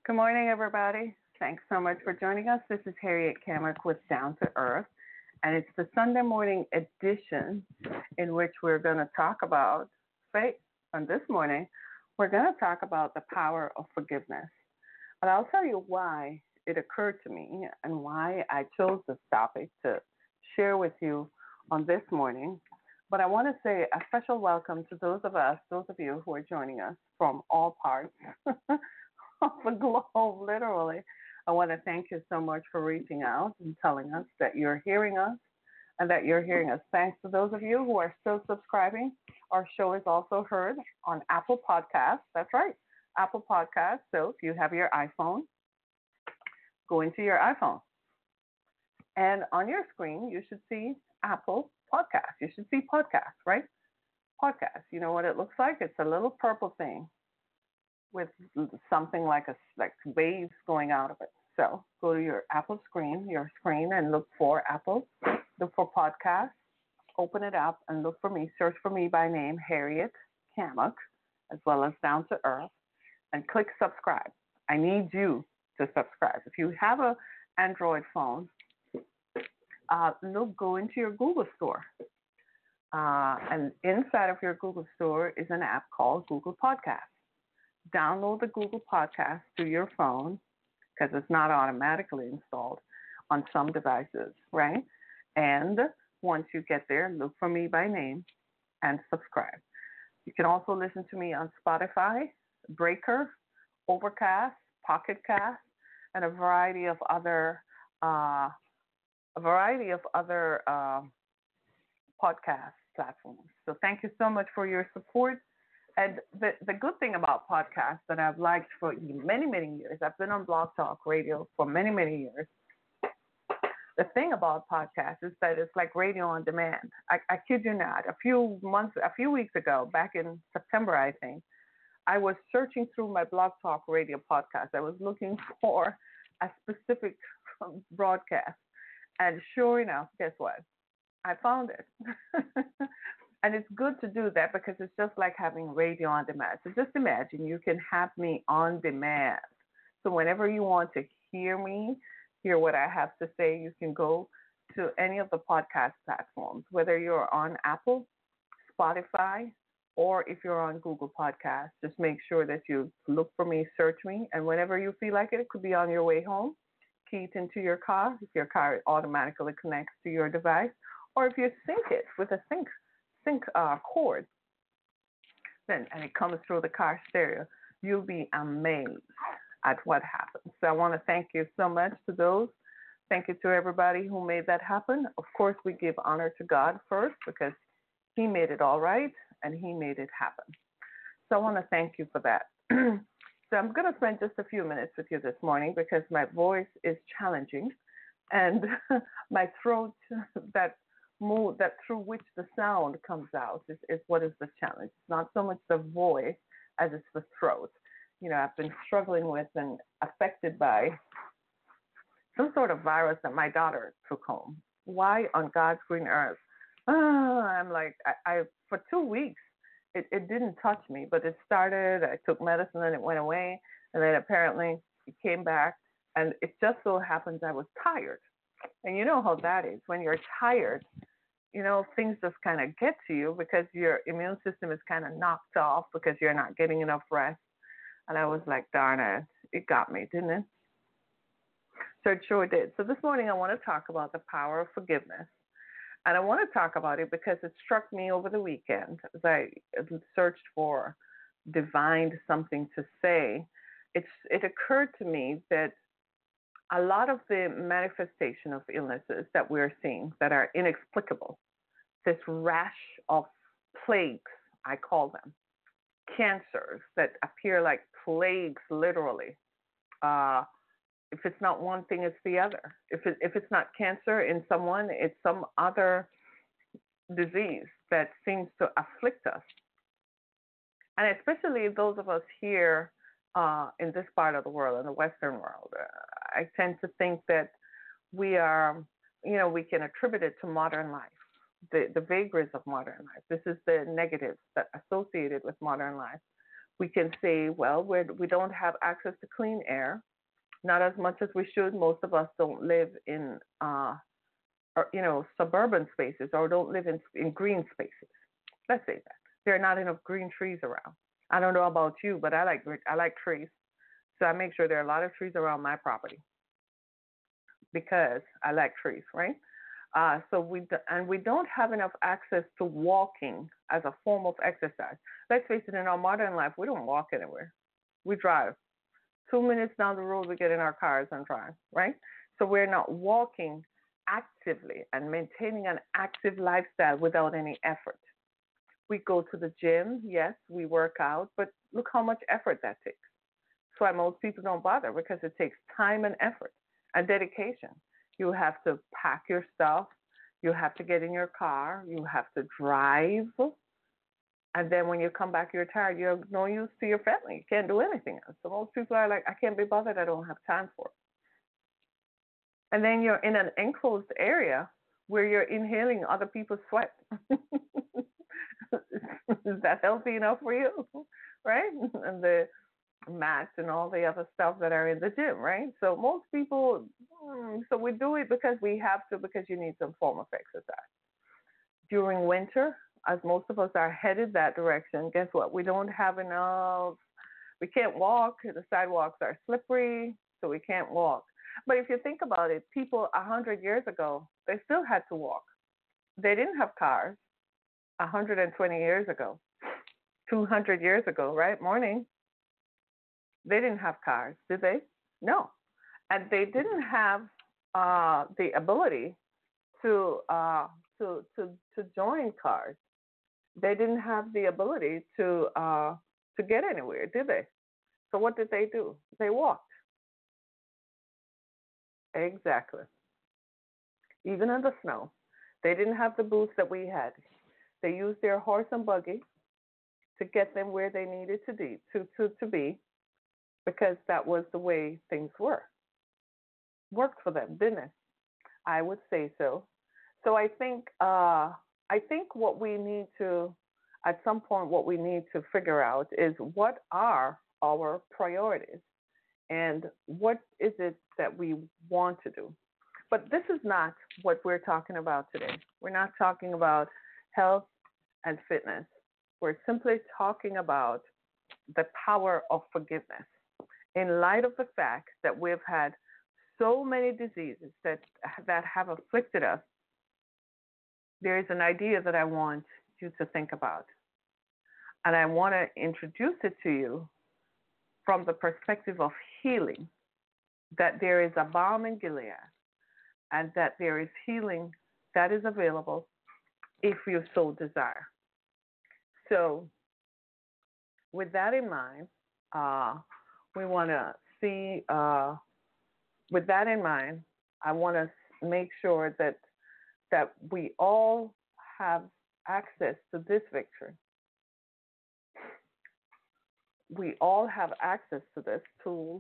Good morning, everybody. Thanks so much for joining us. This is Harriet Kamrick with Down to Earth, and it's the Sunday morning edition in which we're going to talk about faith. And this morning, we're going to talk about the power of forgiveness. And I'll tell you why it occurred to me and why I chose this topic to share with you on this morning. But I want to say a special welcome to those of you who are joining us from all parts of the globe, literally. I want to thank you so much for reaching out and telling us that you're hearing us and that you're hearing us. Thanks to those of you who are still subscribing. Our show is also heard on Apple Podcasts. That's right, Apple Podcasts. So if you have your iPhone, go into your iPhone. And on your screen, you should see Apple Podcasts. You should see podcasts, right? Podcasts. You know what it looks like? It's a little purple thing with something like waves going out of it. So go to your Apple screen, and look for Apple. Look for podcasts. Open it up and look for me. Search for me by name, Harriet Kamrick, as well as Down to Earth, and click subscribe. I need you to subscribe. If you have an Android phone, go into your Google Store. And inside of your Google Store is an app called Google Podcasts. Download the Google Podcast to your phone because it's not automatically installed on some devices, right? And once you get there, look for me by name and subscribe. You can also listen to me on Spotify, Breaker, Overcast, Pocket Cast, and a variety of other podcast platforms. So thank you so much for your support. And the good thing about podcasts that I've liked for many, many years, I've been on Blog Talk Radio for many, many years. The thing about podcasts is that it's like radio on demand. I kid you not. A few weeks ago, back in September, I think, I was searching through my Blog Talk Radio podcast. I was looking for a specific broadcast. And sure enough, guess what? I found it. And it's good to do that because it's just like having radio on demand. So just imagine you can have me on demand. So whenever you want to hear me, hear what I have to say, you can go to any of the podcast platforms, whether you're on Apple, Spotify, or if you're on Google Podcasts. Just make sure that you look for me, search me, and whenever you feel like it could be on your way home, key it into your car, if your car automatically connects to your device, or if you sync it with a sync cord, and it comes through the car stereo, you'll be amazed at what happens. So I want to thank you so much to those. Thank you to everybody who made that happen. Of course, we give honor to God first because He made it all right and He made it happen. So I want to thank you for that. So I'm going to spend just a few minutes with you this morning because my voice is challenging and my throat, that through which the sound comes out is what is the challenge. It's not so much the voice as it's the throat. You know, I've been struggling with and affected by some sort of virus that my daughter took home. Why on God's green earth? I'm like, I for 2 weeks, it didn't touch me, but it started. I took medicine and it went away. And then apparently it came back. And it just so happens I was tired. And you know how that is. When you're tired, you know, things just kind of get to you because your immune system is kind of knocked off because you're not getting enough rest. And I was like, darn it, it got me, didn't it? So it sure did. So this morning I want to talk about the power of forgiveness. And I want to talk about it because it struck me over the weekend as I searched for divined something to say. It occurred to me that a lot of the manifestation of illnesses that we're seeing that are inexplicable, this rash of plagues, I call them, cancers that appear like plagues, literally. If it's not one thing, it's the other. If it's not cancer in someone, it's some other disease that seems to afflict us. And especially those of us here in this part of the world, in the Western world, I tend to think that we are, we can attribute it to modern life, the vagaries of modern life. This is the negatives that are associated with modern life. We can say, well, we don't have access to clean air, not as much as we should. Most of us don't live in, or, suburban spaces, or don't live in green spaces. Let's say that there are not enough green trees around. I don't know about you, but I like trees, so I make sure there are a lot of trees around my property because I like trees, right? So we don't have enough access to walking as a form of exercise. Let's face it, in our modern life, we don't walk anywhere. We drive. 2 minutes down the road, we get in our cars and drive, right? So we're not walking actively and maintaining an active lifestyle without any effort. We go to the gym, yes, we work out, but look how much effort that takes. That's why most people don't bother, because it takes time and effort and dedication. You have to pack your stuff, you have to get in your car, you have to drive, and then when you come back, you're tired. You're no use to your family. You can't do anything else. So most people are like, I can't be bothered. I don't have time for it. And then you're in an enclosed area where you're inhaling other people's sweat. Is that healthy enough for you? Right? And the mats and all the other stuff that are in the gym, right? So most people, so we do it because we have to, because you need some form of exercise. During winter, as most of us are headed that direction, guess what? We don't have enough. We can't walk. The sidewalks are slippery, so we can't walk. But if you think about it, people 100 years ago, they still had to walk. They didn't have cars 120 years ago, 200 years ago, right? Morning. They didn't have cars, did they? No. And they didn't have the ability to, to join cars. They didn't have the ability to get anywhere, did they? So what did they do? They walked. Exactly. Even in the snow, they didn't have the boots that we had. They used their horse and buggy to get them where they needed to be, because that was the way things were. Worked for them, didn't it? I would say so. So I think what we need to, at some point, what we need to figure out is what are our priorities and what is it that we want to do. But this is not what we're talking about today. We're not talking about health and fitness. We're simply talking about the power of forgiveness in light of the fact that we've had so many diseases that have afflicted us. There is an idea that I want you to think about. And I want to introduce it to you from the perspective of healing, that there is a balm in Gilead, and that there is healing that is available if you so desire. So, with that in mind, we want to see, with that in mind, I want to make sure that we all have access to this victory. We all have access to this tool,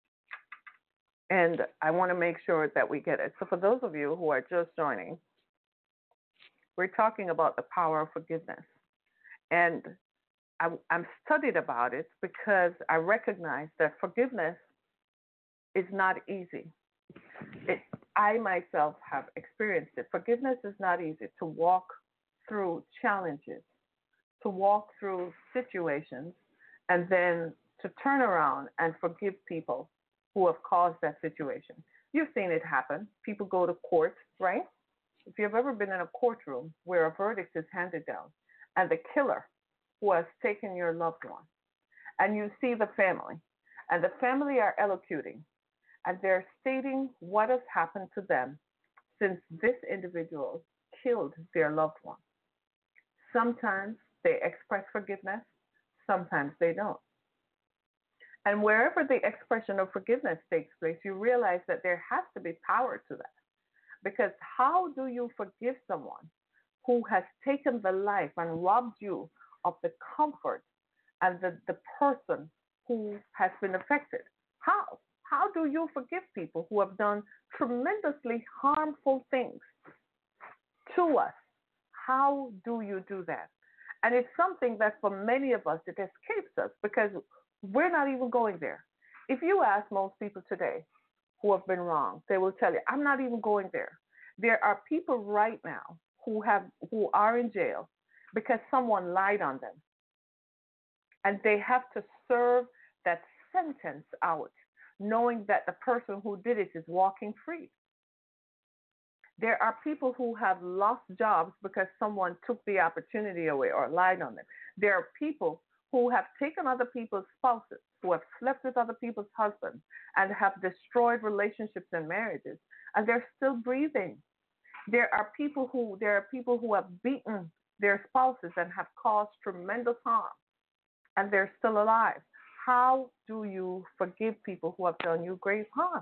and I want to make sure that we get it. So for those of you who are just joining, we're talking about the power of forgiveness. And I'm studied about it because I recognize that forgiveness is not easy. I myself have experienced it. Forgiveness is not easy. To walk through challenges, to walk through situations, and then to turn around and forgive people who have caused that situation. You've seen it happen. People go to court, right? If you've ever been in a courtroom where a verdict is handed down and the killer who has taken your loved one, and you see the family, and the family are elocuting, and they're stating what has happened to them since this individual killed their loved one. Sometimes they express forgiveness, sometimes they don't. And wherever the expression of forgiveness takes place, you realize that there has to be power to that. Because how do you forgive someone who has taken the life and robbed you of the comfort and the person who has been affected? How? How do you forgive people who have done tremendously harmful things to us? How do you do that? And it's something that for many of us, it escapes us because we're not even going there. If you ask most people today who have been wrong, they will tell you, I'm not even going there. There are people right now who are in jail because someone lied on them. And they have to serve that sentence out, knowing that the person who did it is walking free. There are people who have lost jobs because someone took the opportunity away or lied on them. There are people who have taken other people's spouses, who have slept with other people's husbands, and have destroyed relationships and marriages, and they're still breathing. There are people who have beaten their spouses and have caused tremendous harm, and they're still alive. How do you forgive people who have done you great harm?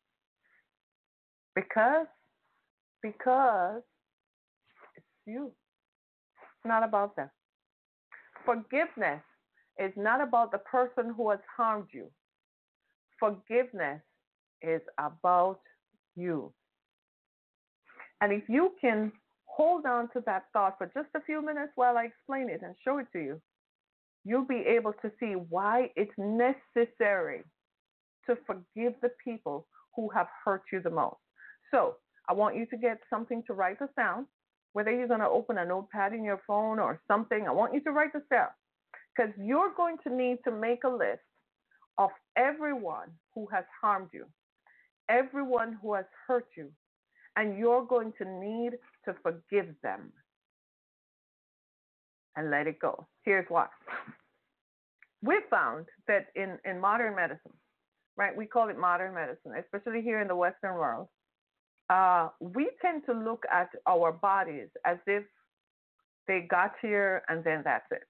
Because because it's you. It's not about them. Forgiveness is not about the person who has harmed you. Forgiveness is about you. And if you can hold on to that thought for just a few minutes while I explain it and show it to you, you'll be able to see why it's necessary to forgive the people who have hurt you the most. So, I want you to get something to write this down. Whether you're going to open a notepad in your phone or something, I want you to write this down because you're going to need to make a list of everyone who has harmed you, everyone who has hurt you, and you're going to need to forgive them and let it go. Here's why. We found that in modern medicine, right, we call it modern medicine, especially here in the Western world, we tend to look at our bodies as if they got here and then that's it.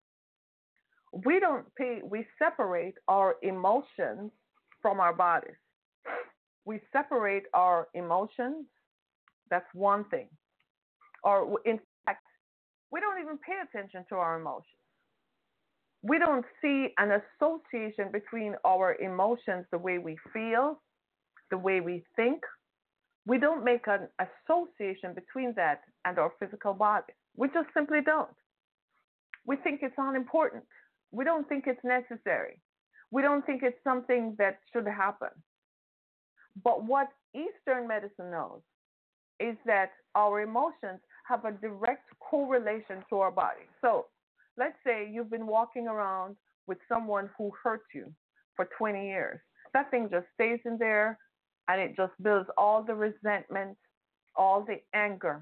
We separate our emotions from our bodies. We separate our emotions, that's one thing. Or in fact, we don't even pay attention to our emotions. We don't see an association between our emotions, the way we feel, the way we think. We don't make an association between that and our physical body. We just simply don't. We think it's unimportant. We don't think it's necessary. We don't think it's something that should happen. But what Eastern medicine knows is that our emotions have a direct correlation to our body. So let's say you've been walking around with someone who hurt you for 20 years. That thing just stays in there and it just builds all the resentment, all the anger.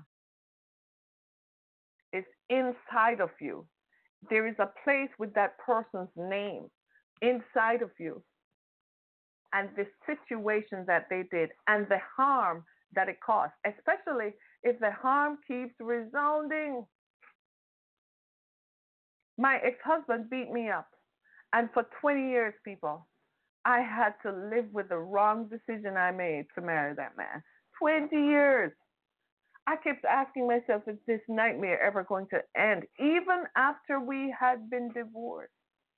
It's inside of you. There is a place with that person's name inside of you and the situation that they did and the harm that it caused, especially if the harm keeps resounding. My ex-husband beat me up, and for 20 years, people, I had to live with the wrong decision I made to marry that man. 20 years. I kept asking myself, is this nightmare ever going to end? Even after we had been divorced.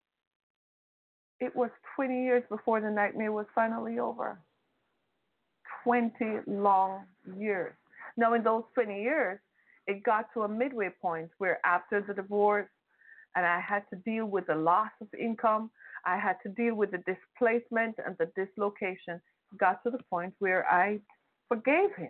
It was 20 years before the nightmare was finally over. 20 long years. Now, in those 20 years, it got to a midway point where after the divorce, and I had to deal with the loss of income, I had to deal with the displacement and the dislocation, it got to the point where I forgave him.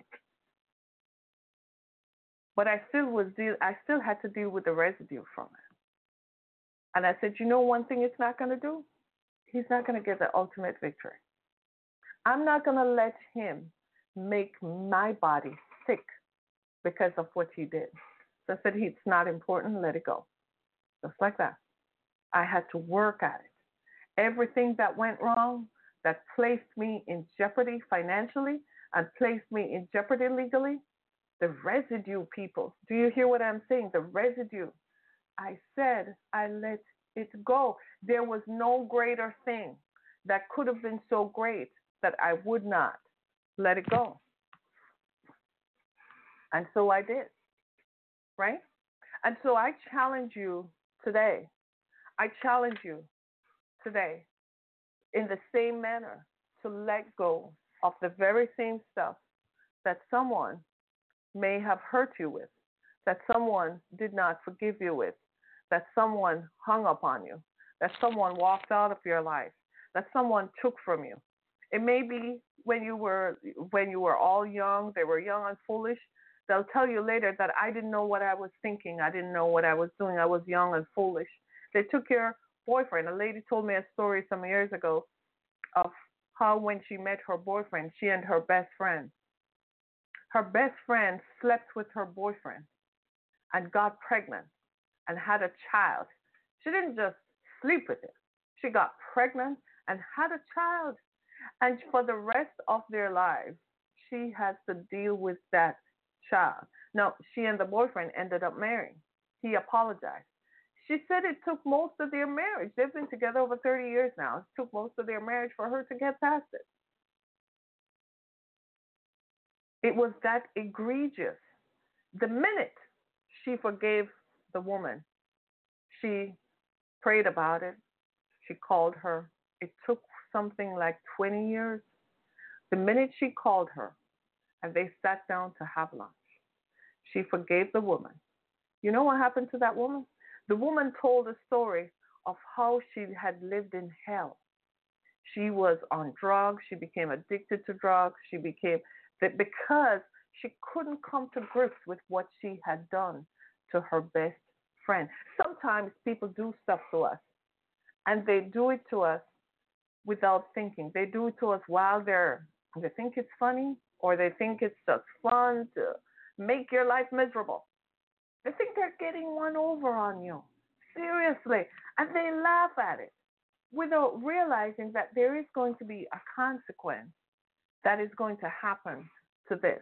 But I still had to deal with the residue from it. And I said, you know one thing it's not going to do? He's not going to get the ultimate victory. I'm not going to let him make my body sick because of what he did. So I said, it's not important, let it go. Just like that. I had to work at it. Everything that went wrong, that placed me in jeopardy financially and placed me in jeopardy legally, the residue, people. Do you hear what I'm saying? The residue. I said, I let it go. There was no greater thing that could have been so great that I would not let it go. And so I did, right? And so I challenge you today. I challenge you today in the same manner to let go of the very same stuff that someone may have hurt you with, that someone did not forgive you with, that someone hung up on you, that someone walked out of your life, that someone took from you. It may be when you were all young, they were young and foolish. They'll tell you later that I didn't know what I was thinking, I didn't know what I was doing, I was young and foolish. They took your boyfriend. A lady told me a story some years ago of how when she met her boyfriend, she and her best friend slept with her boyfriend and got pregnant and had a child. She didn't just sleep with him. She got pregnant and had a child. And for the rest of their lives, she has to deal with that child. Now, she and the boyfriend ended up marrying. He apologized. She said it took most of their marriage. They've been together over 30 years now. It took most of their marriage for her to get past it. It was that egregious. The minute she forgave the woman, she prayed about it. She called her. It took something like 20 years. The minute she called her and they sat down to have lunch, she forgave the woman. You know what happened to that woman? The woman told a story of how she had lived in hell. She was on drugs. She became addicted to drugs. She became that because she couldn't come to grips with what she had done to her best friend. Sometimes people do stuff to us, and they do it to us without thinking. They do it to us while they think it's funny, or they think it's just fun to make your life miserable. They think they're getting one over on you. Seriously. And they laugh at it without realizing that there is going to be a consequence that is going to happen to this.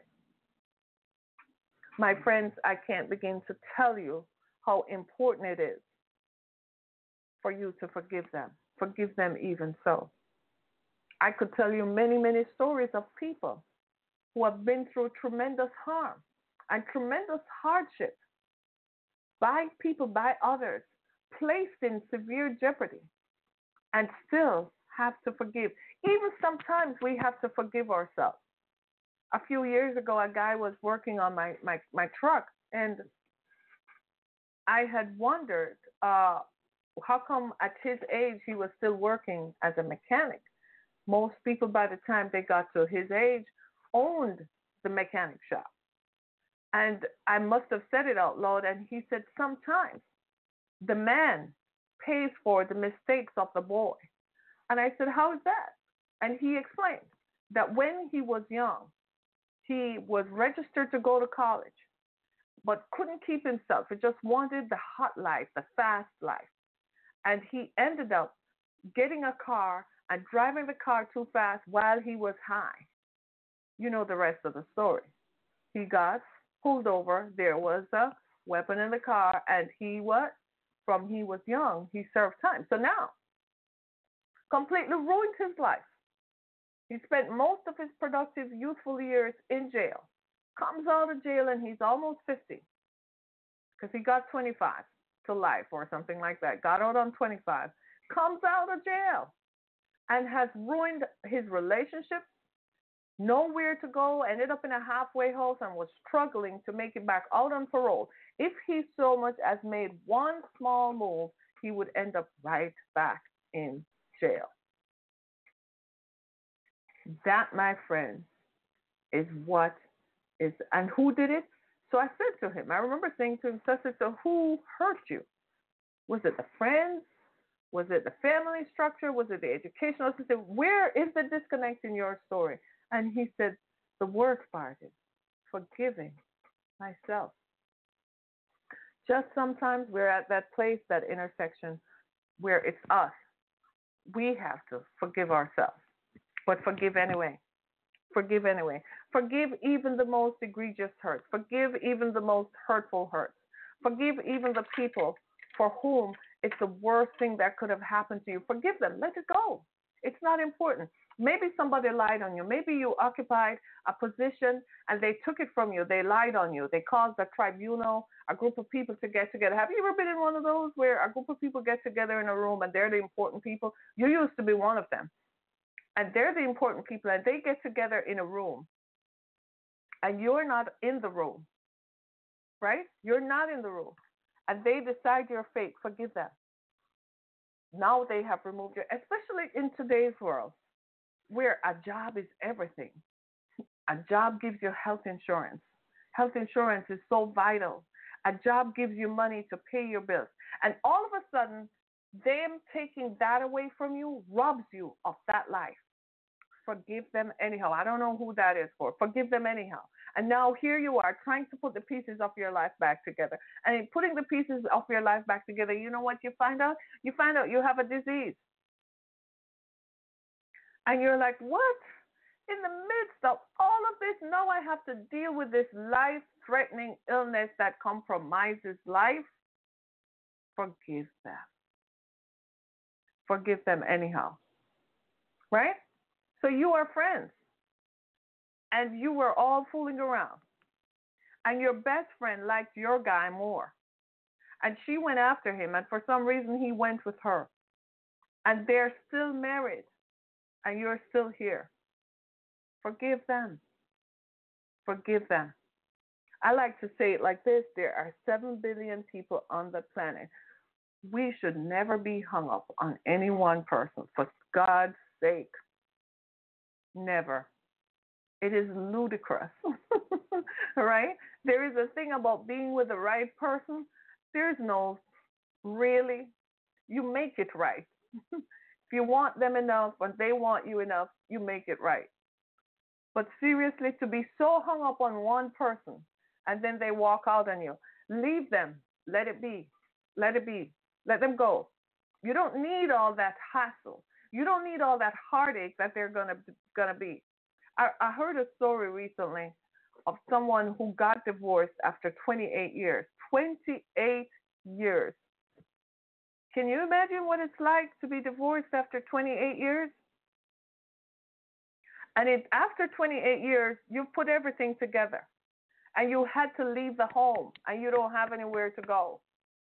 My friends, I can't begin to tell you how important it is for you to forgive them. Forgive them even so. I could tell you many, many stories of people who have been through tremendous harm and tremendous hardship by people, by others, placed in severe jeopardy, and still have to forgive. Even sometimes we have to forgive ourselves. A few years ago, a guy was working on my truck, and I had wondered how come at his age he was still working as a mechanic. Most people, by the time they got to his age, owned the mechanic shop. And I must have said it out loud, and he said, sometimes the man pays for the mistakes of the boy. And I said, how is that? And he explained that when he was young, he was registered to go to college, but couldn't keep himself. He just wanted the hot life, the fast life. And he ended up getting a car and driving the car too fast while he was high. You know the rest of the story. He got pulled over. There was a weapon in the car, and from he was young, he served time. So now, completely ruined his life. He spent most of his productive, youthful years in jail. Comes out of jail, and he's almost 50 because he got 25 to life or something like that. Got out on 25. Comes out of jail and has ruined his relationships, nowhere to go, ended up in a halfway house and was struggling to make it back out on parole. If he so much as made one small move, he would end up right back in jail. That, my friends, is what is, and who did it? So I said to him, I remember saying to him, so who hurt you? Was it the friends? Was it the family structure? Was it the educational system? Where is the disconnect in your story? And he said, the worst part is forgiving myself. Just sometimes we're at that place, that intersection, where it's us. We have to forgive ourselves, but forgive anyway. Forgive anyway. Forgive even the most egregious hurts. Forgive even the most hurtful hurts. Forgive even the people for whom it's the worst thing that could have happened to you. Forgive them. Let it go. It's not important. Maybe somebody lied on you. Maybe you occupied a position and they took it from you. They lied on you. They caused a tribunal, a group of people to get together. Have you ever been in one of those where a group of people get together in a room and they're the important people? You used to be one of them. And they're the important people, and they get together in a room, and you're not in the room, right? You're not in the room. and they decide your fate, forgive them. Now they have removed you, especially in today's world where a job is everything. A job gives you health insurance. Health insurance is so vital. A job gives you money to pay your bills. And all of a sudden, them taking that away from you robs you of that life. Forgive them anyhow. I don't know who that is for. Forgive them anyhow. And now here you are trying to put the pieces of your life back together. And in putting the pieces of your life back together, you know what you find out? You find out you have a disease. And you're like, what? In the midst of all of this, now I have to deal with this life threatening illness that compromises life. Forgive them. Forgive them anyhow. Right? So you are friends. And you were all fooling around. And your best friend liked your guy more. And she went after him. And for some reason, he went with her. And they're still married. And you're still here. Forgive them. Forgive them. I like to say it like this: there are 7 billion people on the planet. We should never be hung up on any one person. For God's sake. Never. It is ludicrous. Right? There is a thing about being with the right person. There's no really. You make it right. If you want them enough and they want you enough, you make it right. But seriously, to be so hung up on one person and then they walk out on you, leave them. Let it be. Let it be. Let them go. You don't need all that hassle. You don't need all that heartache that they're gonna be. I heard a story recently of someone who got divorced after 28 years. 28 years. Can you imagine what it's like to be divorced after 28 years? And after 28 years, you've put everything together. And you had to leave the home, and you don't have anywhere to go.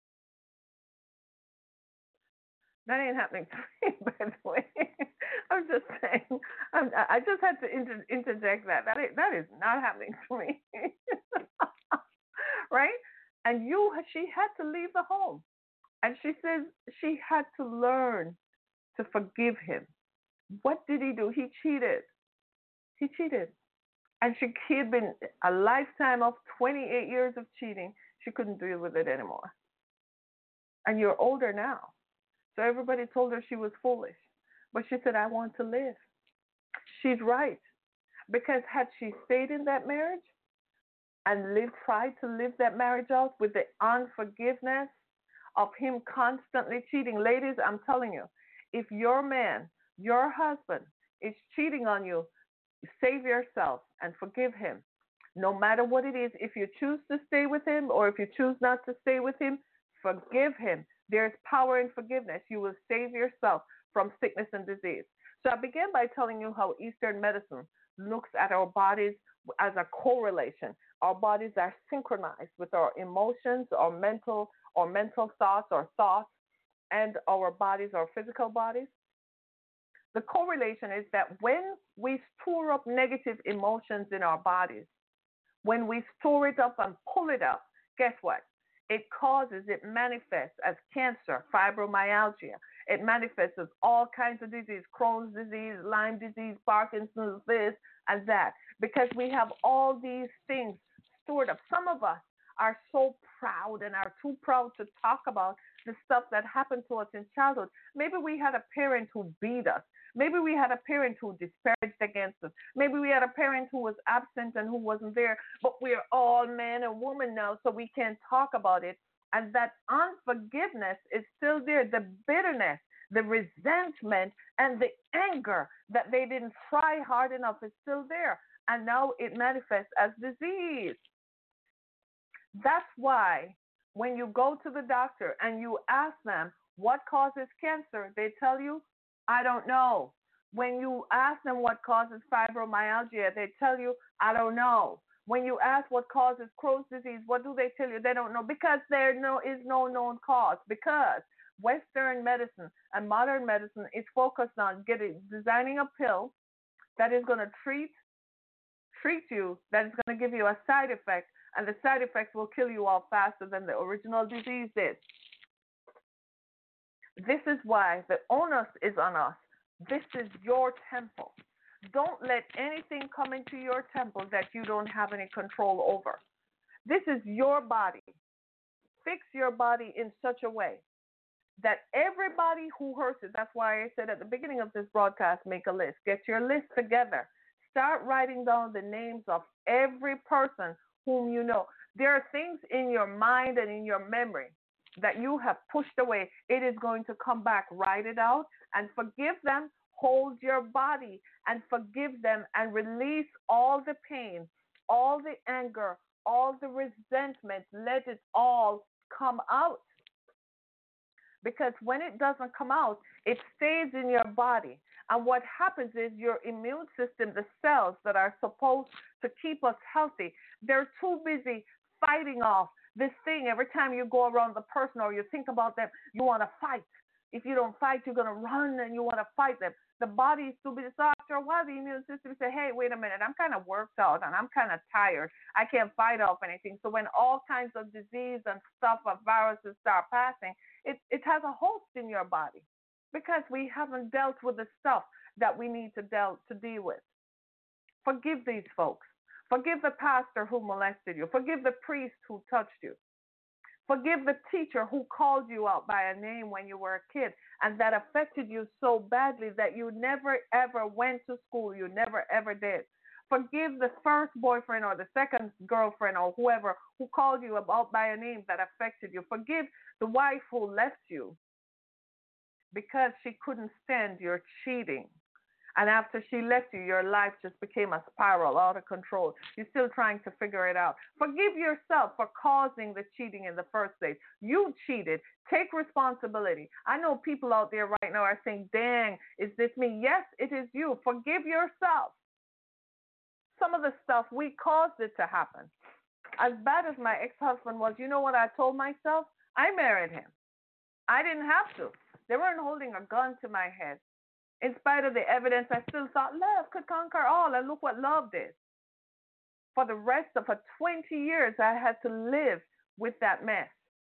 That ain't happening to me, by the way. I'm just saying. I just had to interject that. That is not happening to me. Right? And she had to leave the home. And she says she had to learn to forgive him. What did he do? He cheated. He cheated. And she had been a lifetime of 28 years of cheating. She couldn't deal with it anymore. And you're older now. So everybody told her she was foolish. But she said, I want to live. She's right. Because had she stayed in that marriage and tried to live that marriage out with the unforgiveness of him constantly cheating. Ladies, I'm telling you, if your man, your husband is cheating on you, save yourself and forgive him. No matter what it is, if you choose to stay with him or if you choose not to stay with him, forgive him. There's power in forgiveness. You will save yourself from sickness and disease. So I began by telling you how Eastern medicine looks at our bodies as a correlation. Our bodies are synchronized with our emotions, our mental thoughts, and our bodies, our physical bodies. The correlation is that when we store up negative emotions in our bodies, when we store it up and pull it up, guess what? It manifests as cancer, fibromyalgia. It manifests as all kinds of disease, Crohn's disease, Lyme disease, Parkinson's, this and that, because we have all these things stored up. Some of us are so proud and are too proud to talk about the stuff that happened to us in childhood. Maybe we had a parent who beat us. Maybe we had a parent who disparaged against us. Maybe we had a parent who was absent and who wasn't there, but we're all man and woman now, so we can talk about it. And that unforgiveness is still there. The bitterness, the resentment, and the anger that they didn't try hard enough is still there. And now it manifests as disease. That's why when you go to the doctor and you ask them what causes cancer, they tell you, I don't know. When you ask them what causes fibromyalgia, they tell you, I don't know. When you ask what causes Crohn's disease, what do they tell you? They don't know, because there is no known cause. Because Western medicine and modern medicine is focused on designing a pill that is going to treat you, that is going to give you a side effect, and the side effects will kill you off faster than the original disease did. This is why the onus is on us. This is your temple. Don't let anything come into your temple that you don't have any control over. This is your body. Fix your body in such a way that everybody who hurts it, that's why I said at the beginning of this broadcast, make a list. Get your list together. Start writing down the names of every person whom you know. There are things in your mind and in your memory that you have pushed away. It is going to come back. Write it out and forgive them. Hold your body and forgive them and release all the pain, all the anger, all the resentment. Let it all come out. Because when it doesn't come out, it stays in your body. And what happens is your immune system, the cells that are supposed to keep us healthy, they're too busy fighting off this thing. Every time you go around the person or you think about them, you want to fight. If you don't fight, you're going to run and you want to fight them. The body is too busy. So after a while, the immune system say, hey, wait a minute, I'm kind of worked out and I'm kind of tired. I can't fight off anything. So when all kinds of disease and stuff of viruses start passing, it has a host in your body because we haven't dealt with the stuff that we need to deal with. Forgive these folks. Forgive the pastor who molested you. Forgive the priest who touched you. Forgive the teacher who called you out by a name when you were a kid and that affected you so badly that you never ever went to school. You never ever did. Forgive the first boyfriend or the second girlfriend or whoever who called you out by a name that affected you. Forgive the wife who left you because she couldn't stand your cheating. And after she left you, your life just became a spiral out of control. You're still trying to figure it out. Forgive yourself for causing the cheating in the first place. You cheated. Take responsibility. I know people out there right now are saying, dang, is this me? Yes, it is you. Forgive yourself. Some of the stuff, we caused it to happen. As bad as my ex-husband was, you know what I told myself? I married him. I didn't have to. They weren't holding a gun to my head. In spite of the evidence, I still thought love could conquer all, and look what love did. For the rest of 20 years, I had to live with that mess.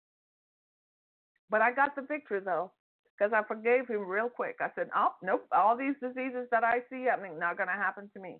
But I got the victory, though, because I forgave him real quick. I said, oh, nope, all these diseases that I see happening not going to happen to me.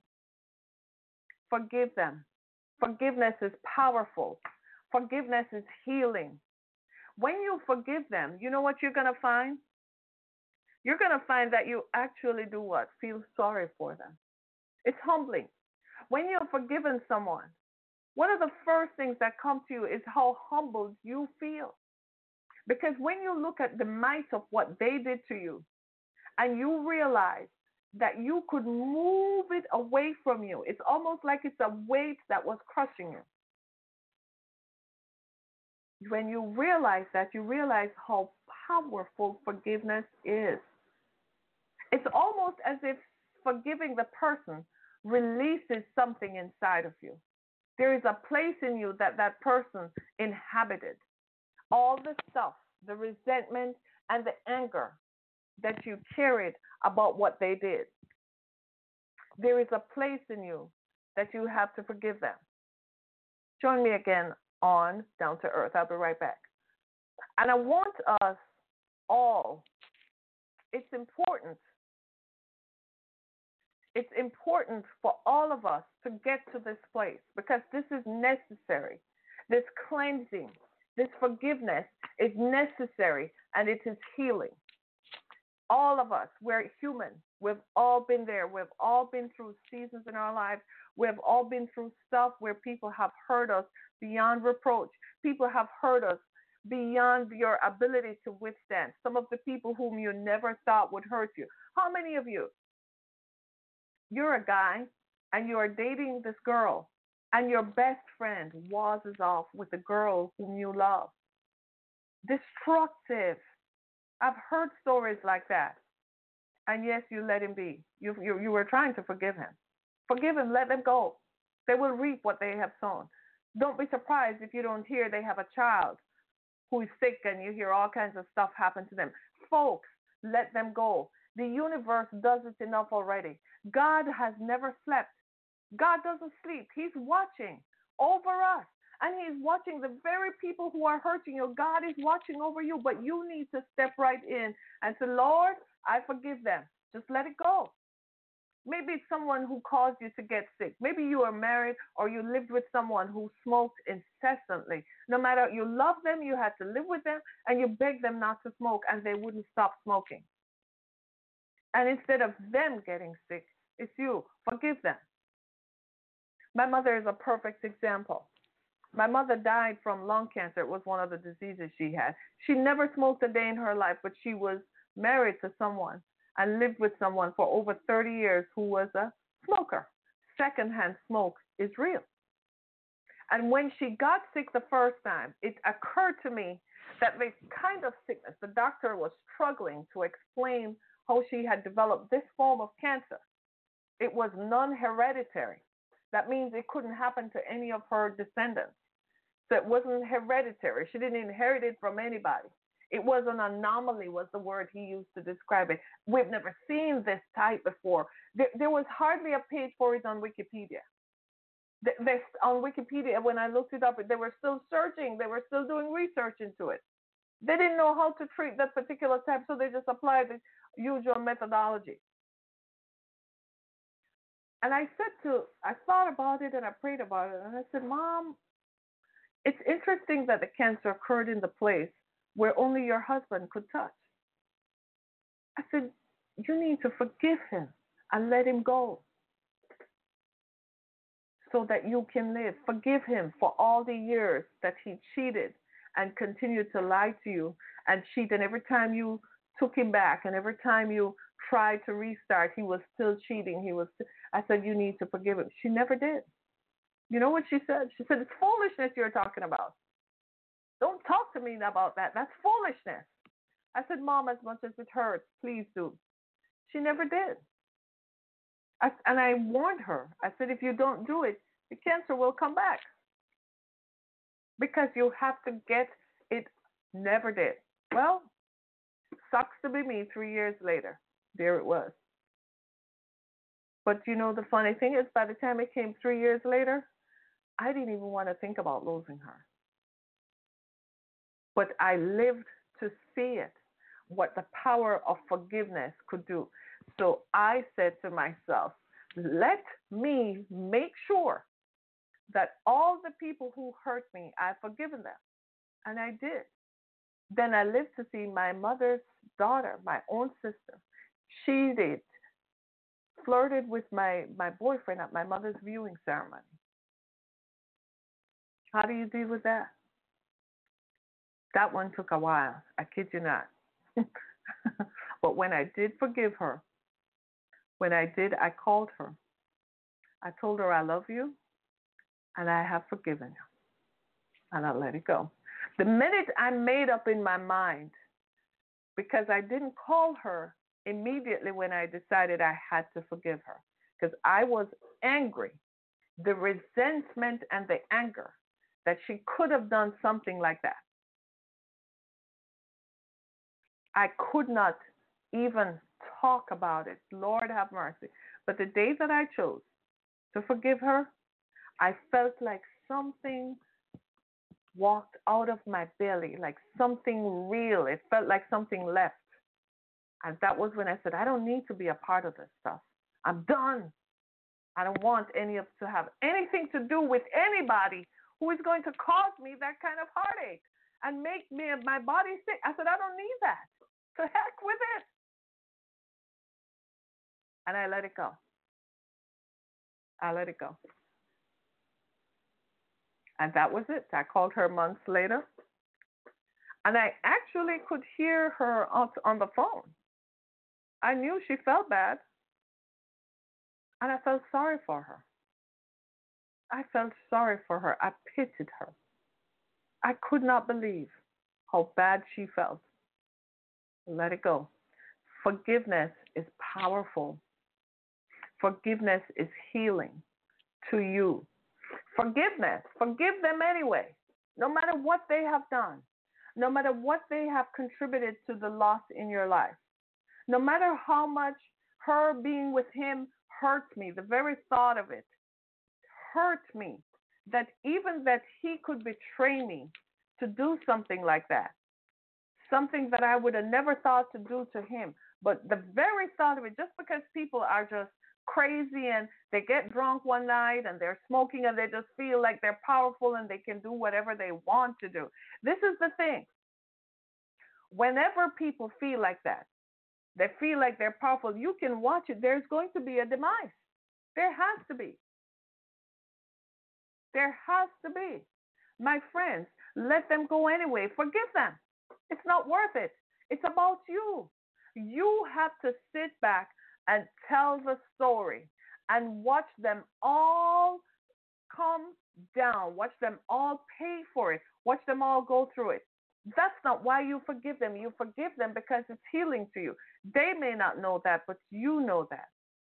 Forgive them. Forgiveness is powerful. Forgiveness is healing. When you forgive them, you know what you're going to find? You're going to find that you actually do what? Feel sorry for them. It's humbling. When you've forgiven someone, one of the first things that come to you is how humbled you feel. Because when you look at the might of what they did to you, and you realize that you could move it away from you, it's almost like it's a weight that was crushing you. When you realize that, you realize how powerful forgiveness is. It's almost as if forgiving the person releases something inside of you. There is a place in you that that person inhabited. All the stuff, the resentment and the anger that you carried about what they did. There is a place in you that you have to forgive them. Join me again on Down to Earth. I'll be right back. And I want us all, it's important for all of us to get to this place because this is necessary. This cleansing, this forgiveness is necessary and it is healing. All of us, we're human. We've all been there. We've all been through seasons in our lives. We've all been through stuff where people have hurt us beyond reproach. People have hurt us beyond your ability to withstand. Some of the people whom you never thought would hurt you. How many of you? You're a guy and you are dating this girl and your best friend wazzes off with the girl whom you love. Destructive. I've heard stories like that. And yes, you let him be. You were trying to forgive him. Forgive him, let them go. They will reap what they have sown. Don't be surprised if you don't hear they have a child who is sick and you hear all kinds of stuff happen to them. Folks, let them go. The universe does it enough already. God has never slept. God doesn't sleep. He's watching over us. And He's watching the very people who are hurting you. God is watching over you, but you need to step right in and say, Lord, I forgive them. Just let it go. Maybe it's someone who caused you to get sick. Maybe you are married or you lived with someone who smoked incessantly. No matter you love them, you had to live with them, and you begged them not to smoke, and they wouldn't stop smoking. And instead of them getting sick, it's you. Forgive them. My mother is a perfect example. My mother died from lung cancer. It was one of the diseases she had. She never smoked a day in her life, but she was married to someone and lived with someone for over 30 years who was a smoker. Secondhand smoke is real. And when she got sick the first time, it occurred to me that the kind of sickness, the doctor was struggling to explain how she had developed this form of cancer. It was non-hereditary. That means it couldn't happen to any of her descendants. So it wasn't hereditary. She didn't inherit it from anybody. It was an anomaly, was the word he used to describe it. We've never seen this type before. There was hardly a page for it on Wikipedia. On Wikipedia, when I looked it up, they were still searching. They were still doing research into it. They didn't know how to treat that particular type, so they just applied the usual methodology. And I thought about it and I prayed about it. And I said, Mom, it's interesting that the cancer occurred in the place where only your husband could touch. I said, you need to forgive him and let him go so that you can live. Forgive him for all the years that he cheated and continued to lie to you and cheat. And every time you took him back and every time you tried to restart, he was still cheating. I said, you need to forgive him. She never did. You know what she said? She said, it's foolishness you're talking about. Don't talk to me about that. That's foolishness. I said, Mom, as much as it hurts, please do. She never did. And I warned her. I said, if you don't do it, the cancer will come back. Because you have to get it. Never did. Well, sucks to be me 3 years later. There it was. But you know, the funny thing is, by the time it came 3 years later, I didn't even want to think about losing her. But I lived to see it, what the power of forgiveness could do. So I said to myself, let me make sure that all the people who hurt me, I've forgiven them. And I did. Then I lived to see my mother's daughter, my own sister. She did. Flirted with my boyfriend at my mother's viewing ceremony. How do you deal with that? That one took a while. I kid you not. But when I did forgive her, I called her. I told her I love you and I have forgiven you. And I let it go. The minute I made up in my mind, because I didn't call her immediately when I decided I had to forgive her, because I was angry, the resentment and the anger that she could have done something like that. I could not even talk about it. Lord have mercy. But the day that I chose to forgive her, I felt like something walked out of my belly, like something real. It felt like something left. And that was when I said, I don't need to be a part of this stuff. I'm done. I don't want to have anything to do with anybody who is going to cause me that kind of heartache and make my body sick. I said, I don't need that. To heck with it. And I let it go. I let it go. And that was it. I called her months later. And I actually could hear her on the phone. I knew she felt bad. And I felt sorry for her. I felt sorry for her. I pitied her. I could not believe how bad she felt. Let it go. Forgiveness is powerful. Forgiveness is healing to you. Forgiveness. Forgive them anyway, no matter what they have done, no matter what they have contributed to the loss in your life, no matter how much her being with him hurt me, the very thought of it hurt me. that even that he could betray me to do something like that, something that I would have never thought to do to him. But the very thought of it, just because people are just crazy and they get drunk one night and they're smoking and they just feel like they're powerful and they can do whatever they want to do. This is the thing. Whenever people feel like that, they feel like they're powerful, you can watch it. There's going to be a demise. There has to be. There has to be. My friends, let them go anyway. Forgive them. It's not worth it. It's about you. You have to sit back and tell the story and watch them all come down. Watch them all pay for it. Watch them all go through it. That's not why you forgive them. You forgive them because it's healing to you. They may not know that, but you know that.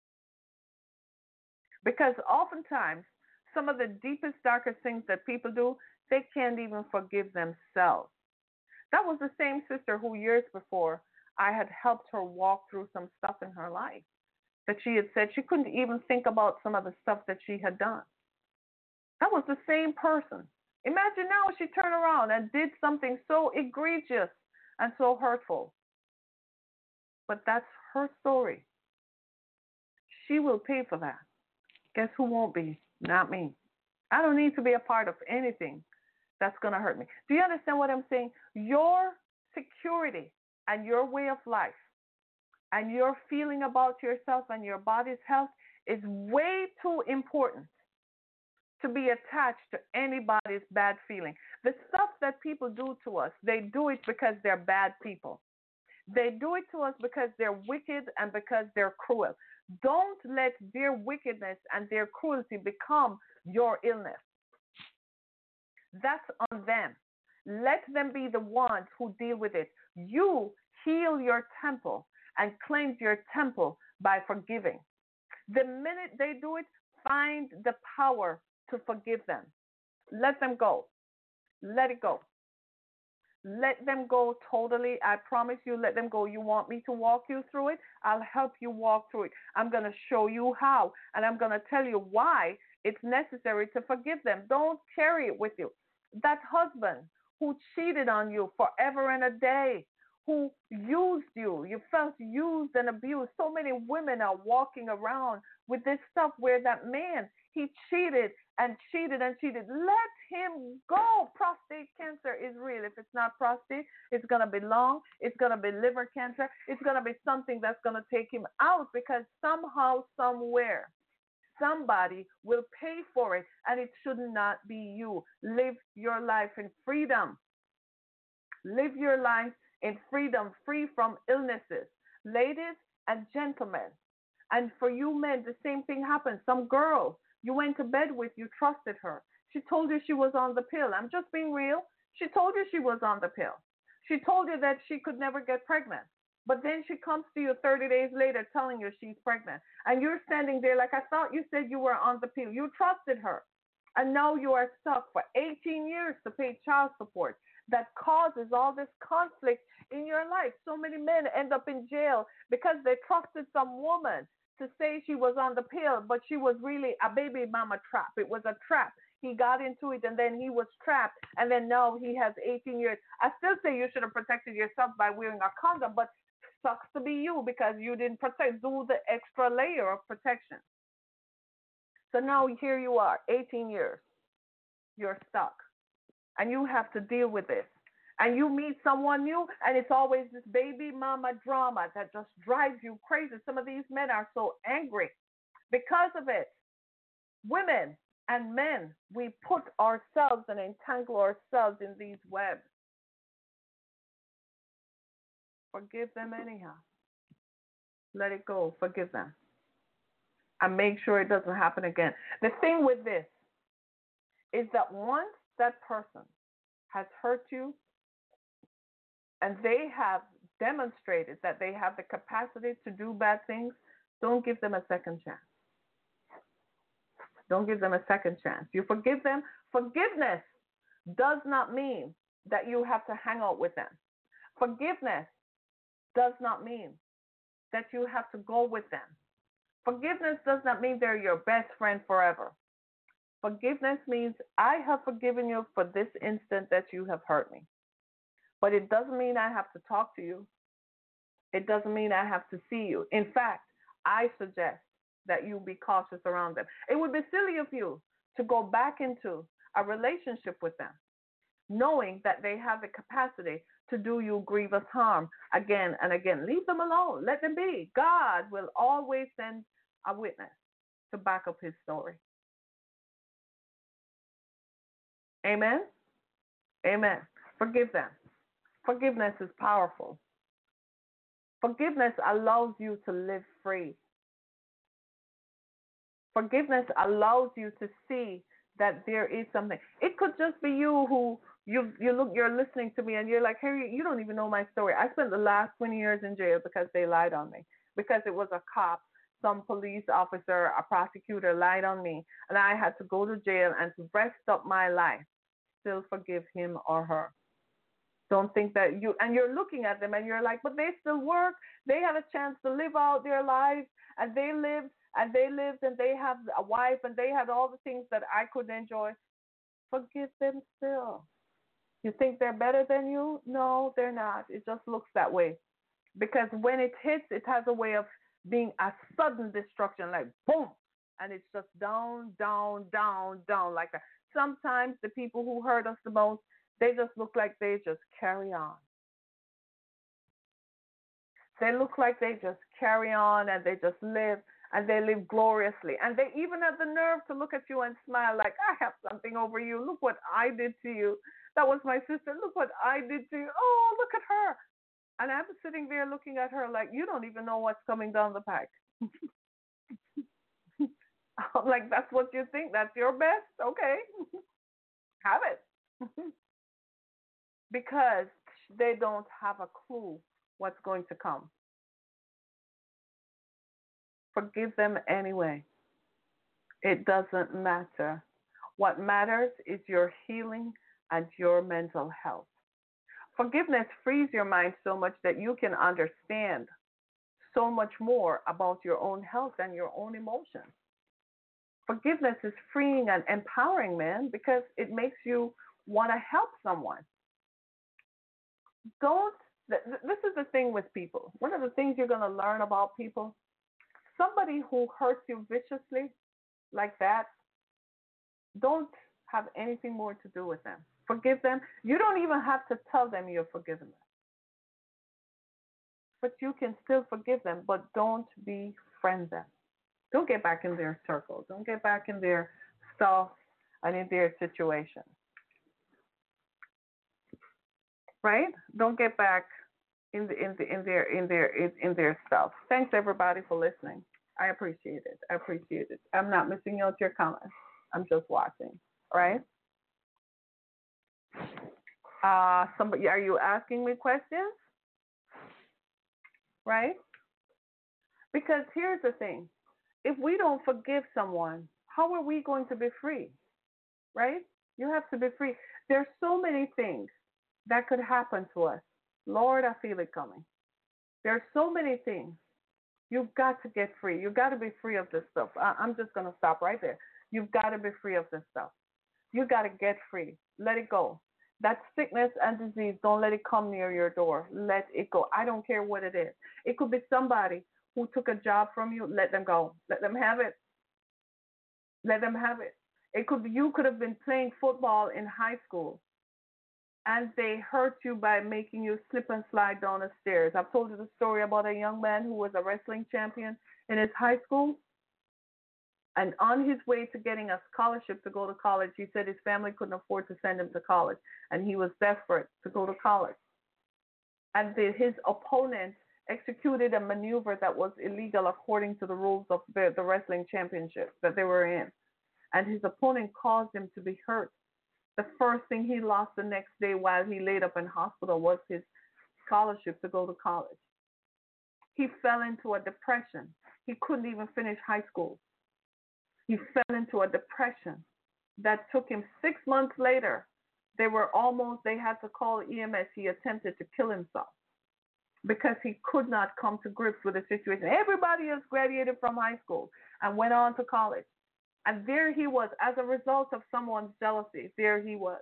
Because oftentimes, some of the deepest, darkest things that people do, they can't even forgive themselves. That was the same sister who years before I had helped her walk through some stuff in her life that she had said she couldn't even think about some of the stuff that she had done. That was the same person. Imagine now she turned around and did something so egregious and so hurtful. But that's her story. She will pay for that. Guess who won't be? Not me. I don't need to be a part of anything that's going to hurt me. Do you understand what I'm saying? Your security and your way of life and your feeling about yourself and your body's health is way too important to be attached to anybody's bad feeling. The stuff that people do to us, they do it because they're bad people. They do it to us because they're wicked and because they're cruel. Don't let their wickedness and their cruelty become your illness. That's on them. Let them be the ones who deal with it. You heal your temple and cleanse your temple by forgiving. The minute they do it, find the power to forgive them. Let them go. Let it go. Let them go totally. I promise you, let them go. You want me to walk you through it? I'll help you walk through it. I'm going to show you how, and I'm going to tell you why it's necessary to forgive them. Don't carry it with you. That husband who cheated on you forever and a day, who used you, you felt used and abused. So many women are walking around with this stuff where that man, he cheated and cheated and cheated. Let him go. Prostate cancer is real. If it's not prostate, it's going to be lung. It's going to be liver cancer. It's going to be something that's going to take him out because somehow, somewhere, somebody will pay for it, and it should not be you. Live your life in freedom. Live your life in freedom, free from illnesses. Ladies and gentlemen, and for you men, the same thing happens. Some girl you went to bed with, you trusted her. She told you she was on the pill. I'm just being real. She told you she was on the pill. She told you that she could never get pregnant. But then she comes to you 30 days later telling you she's pregnant. And you're standing there like, I thought you said you were on the pill. You trusted her. And now you are stuck for 18 years to pay child support. That causes all this conflict in your life. So many men end up in jail because they trusted some woman to say she was on the pill, but she was really a baby mama trap. It was a trap. He got into it, and then he was trapped, and then now he has 18 years. I still say you should have protected yourself by wearing a condom, but sucks to be you because you didn't do the extra layer of protection. So now here you are, 18 years. You're stuck, and you have to deal with this. And you meet someone new, and it's always this baby mama drama that just drives you crazy. Some of these men are so angry because of it. Women and men, we put ourselves and entangle ourselves in these webs. Forgive them anyhow. Let it go. Forgive them. And make sure it doesn't happen again. The thing with this is that once that person has hurt you, and they have demonstrated that they have the capacity to do bad things, don't give them a second chance. Don't give them a second chance. You forgive them. Forgiveness does not mean that you have to hang out with them. Forgiveness does not mean that you have to go with them. Forgiveness does not mean they're your best friend forever. Forgiveness means I have forgiven you for this instant that you have hurt me. But it doesn't mean I have to talk to you. It doesn't mean I have to see you. In fact, I suggest that you be cautious around them. It would be silly of you to go back into a relationship with them, knowing that they have the capacity to do you grievous harm again and again. Leave them alone. Let them be. God will always send a witness to back up his story. Amen? Amen. Forgive them. Forgiveness is powerful. Forgiveness allows you to live free. Forgiveness allows you to see that there is something. It could just be you who you're listening to me and you're like, Harry, you don't even know my story. I spent the last 20 years in jail because they lied on me. Because it was a cop, some police officer, a prosecutor lied on me, and I had to go to jail and to rest up my life. Still forgive him or her. Don't think that you're looking at them and you're like, but they still work. They had a chance to live out their lives, and they lived and they have a wife and they had all the things that I couldn't enjoy. Forgive them still. You think they're better than you? No, they're not. It just looks that way. Because when it hits, it has a way of being a sudden destruction, like boom, and it's just down, down, down, down like that. Sometimes the people who hurt us the most, they just look like they just carry on. They look like they just carry on and they just live and they live gloriously. And they even have the nerve to look at you and smile like, I have something over you. Look what I did to you. That was my sister. Look what I did to you. Oh, look at her. And I'm sitting there looking at her like, you don't even know what's coming down the pike. I'm like, that's what you think? That's your best? Okay. Have it. Because they don't have a clue what's going to come. Forgive them anyway. It doesn't matter. What matters is your healing and your mental health. Forgiveness frees your mind so much that you can understand so much more about your own health and your own emotions. Forgiveness is freeing and empowering, man, because it makes you want to help someone. This is the thing with people. One of the things you're going to learn about people, somebody who hurts you viciously like that, don't have anything more to do with them. Forgive them. You don't even have to tell them you're forgiven them. But you can still forgive them, but don't befriend them. Don't get back in their circle. Don't get back in their stuff and in their situation. Right? Don't get back in their stuff. Thanks everybody for listening. I appreciate it. I'm not missing out your comments. I'm just watching. All right? Somebody, are you asking me questions? Right? Because here's the thing. If we don't forgive someone, how are we going to be free? Right? You have to be free. There's so many things that could happen to us. Lord, I feel it coming. There's so many things. You've got to get free. You've got to be free of this stuff. I'm just going to stop right there. You've got to be free of this stuff. You've got to get free. Let it go. That sickness and disease, don't let it come near your door. Let it go. I don't care what it is. It could be somebody who took a job from you. Let them go. Let them have it. Let them have it. It could be you could have been playing football in high school and they hurt you by making you slip and slide down the stairs. I've told you the story about a young man who was a wrestling champion in his high school. And on his way to getting a scholarship to go to college, he said his family couldn't afford to send him to college. And he was desperate to go to college. And his opponent executed a maneuver that was illegal according to the rules of the wrestling championship that they were in. And his opponent caused him to be hurt. The first thing he lost the next day while he laid up in hospital was his scholarship to go to college. He fell into a depression. He couldn't even finish high school. He fell into a depression that took him 6 months later. They had to call EMS. He attempted to kill himself because he could not come to grips with the situation. Everybody else graduated from high school and went on to college. And there he was, as a result of someone's jealousy, there he was.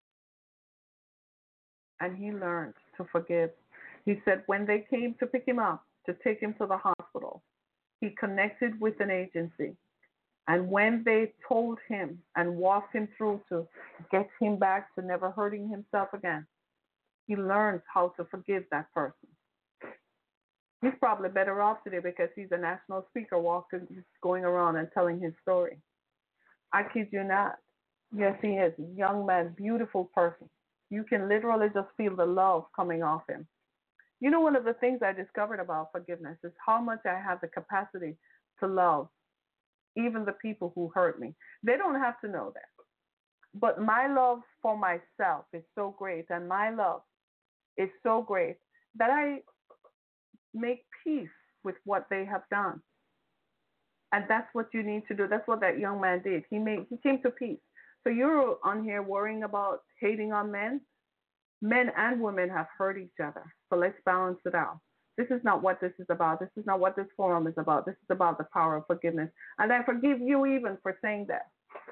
And he learned to forgive. He said when they came to pick him up, to take him to the hospital, he connected with an agency. And when they told him and walked him through to get him back to never hurting himself again, he learned how to forgive that person. He's probably better off today because he's a national speaker walking, going around and telling his story. I kid you not. Yes, he is. Young man, beautiful person. You can literally just feel the love coming off him. You know, one of the things I discovered about forgiveness is how much I have the capacity to love even the people who hurt me. They don't have to know that. But my love for myself is so great, and my love is so great that I make peace with what they have done. And that's what you need to do. That's what that young man did. He came to peace. So you're on here worrying about hating on men. Men and women have hurt each other. So let's balance it out. This is not what this is about. This is not what this forum is about. This is about the power of forgiveness. And I forgive you even for saying that.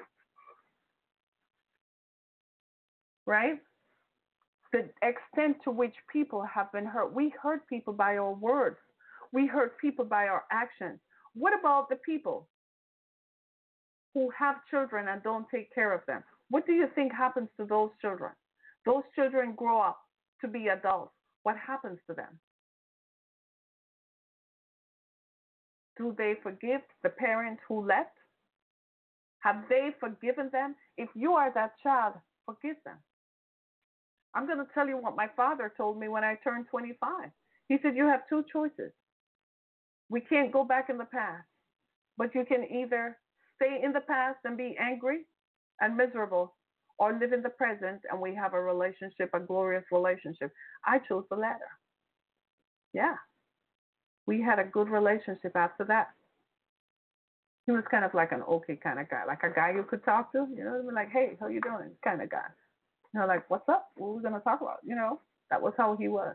Right? The extent to which people have been hurt. We hurt people by our words. We hurt people by our actions. What about the people who have children and don't take care of them? What do you think happens to those children? Those children grow up to be adults. What happens to them? Do they forgive the parents who left? Have they forgiven them? If you are that child, forgive them. I'm going to tell you what my father told me when I turned 25. He said, you have two choices. We can't go back in the past, but you can either stay in the past and be angry and miserable, or live in the present and we have a relationship, a glorious relationship. I chose the latter. Yeah. We had a good relationship after that. He was kind of like an okay kind of guy, like a guy you could talk to, you know, like, hey, how you doing? Kind of guy. You know, like, what's up? What are we going to talk about? You know, that was how he was.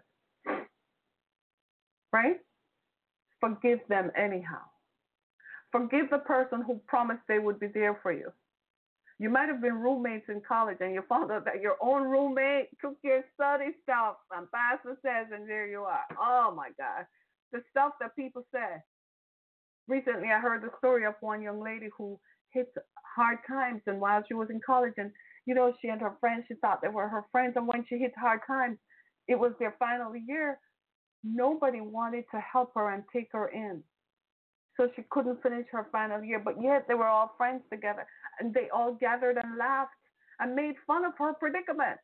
Right? Forgive them anyhow. Forgive the person who promised they would be there for you. You might have been roommates in college and you found out that your own roommate took your study stuff and pastor says, and there you are. Oh my God. The stuff that people say. Recently, I heard the story of one young lady who hit hard times, and while she was in college, and you know, she and her friends, she thought they were her friends, and when she hit hard times, it was their final year. Nobody wanted to help her and take her in. So she couldn't finish her final year, but yet they were all friends together, and they all gathered and laughed and made fun of her predicament.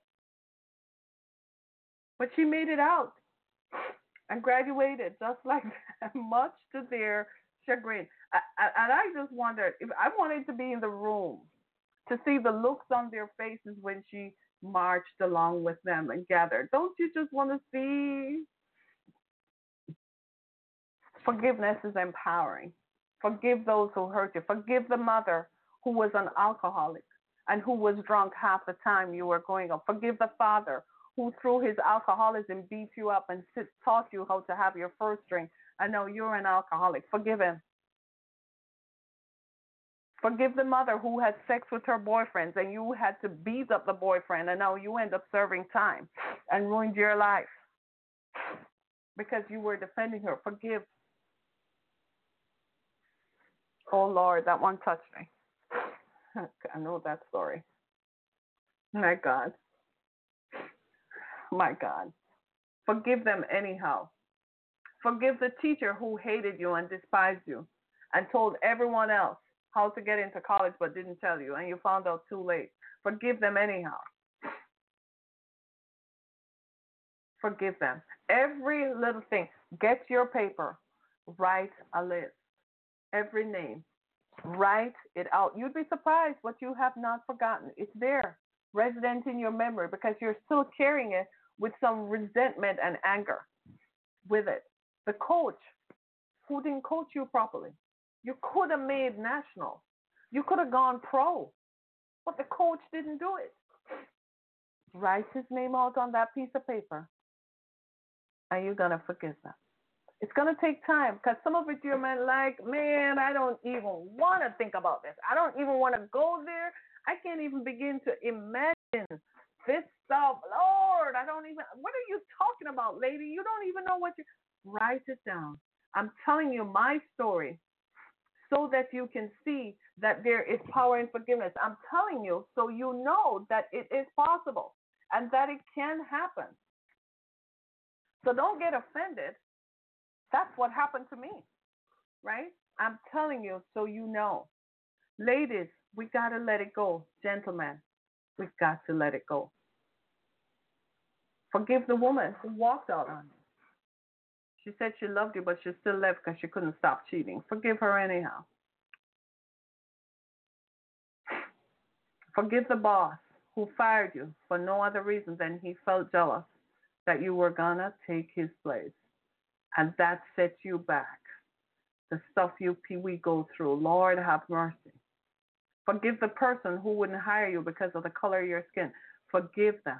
But she made it out and graduated just like that, much to their chagrin. And I just wondered if I wanted to be in the room to see the looks on their faces when she marched along with them and gathered. Don't you just want to see? Forgiveness is empowering. Forgive those who hurt you. Forgive the mother who was an alcoholic and who was drunk half the time you were growing up. Forgive the father who, through his alcoholism, beat you up and taught you how to have your first drink. And now you're an alcoholic. Forgive him. Forgive the mother who had sex with her boyfriends and you had to beat up the boyfriend and now you end up serving time and ruined your life because you were defending her. Forgive. Oh, Lord, that one touched me. I know that story. My God. My God. Forgive them anyhow. Forgive the teacher who hated you and despised you and told everyone else how to get into college but didn't tell you, and you found out too late. Forgive them anyhow. Forgive them. Every little thing. Get your paper. Write a list. Every name. Write it out. You'd be surprised what you have not forgotten. It's there, resident in your memory, because you're still carrying it with some resentment and anger with it. The coach who didn't coach you properly. You could have made national. You could have gone pro, but the coach didn't do it. Write his name out on that piece of paper, and you're going to forgive them. It's going to take time because some of it you're like, man, I don't even want to think about this. I don't even want to go there. I can't even begin to imagine this stuff. Lord, I don't even, what are you talking about, lady? You don't even know what you, write it down. I'm telling you my story so that you can see that there is power in forgiveness. I'm telling you so you know that it is possible and that it can happen. So don't get offended. That's what happened to me, right? I'm telling you so you know. Ladies, we got to let it go. Gentlemen, we've got to let it go. Forgive the woman who walked out on you. She said she loved you, but she still left because she couldn't stop cheating. Forgive her anyhow. Forgive the boss who fired you for no other reason than he felt jealous that you were going to take his place. And that set you back. The stuff we go through. Lord, have mercy. Forgive the person who wouldn't hire you because of the color of your skin. Forgive them.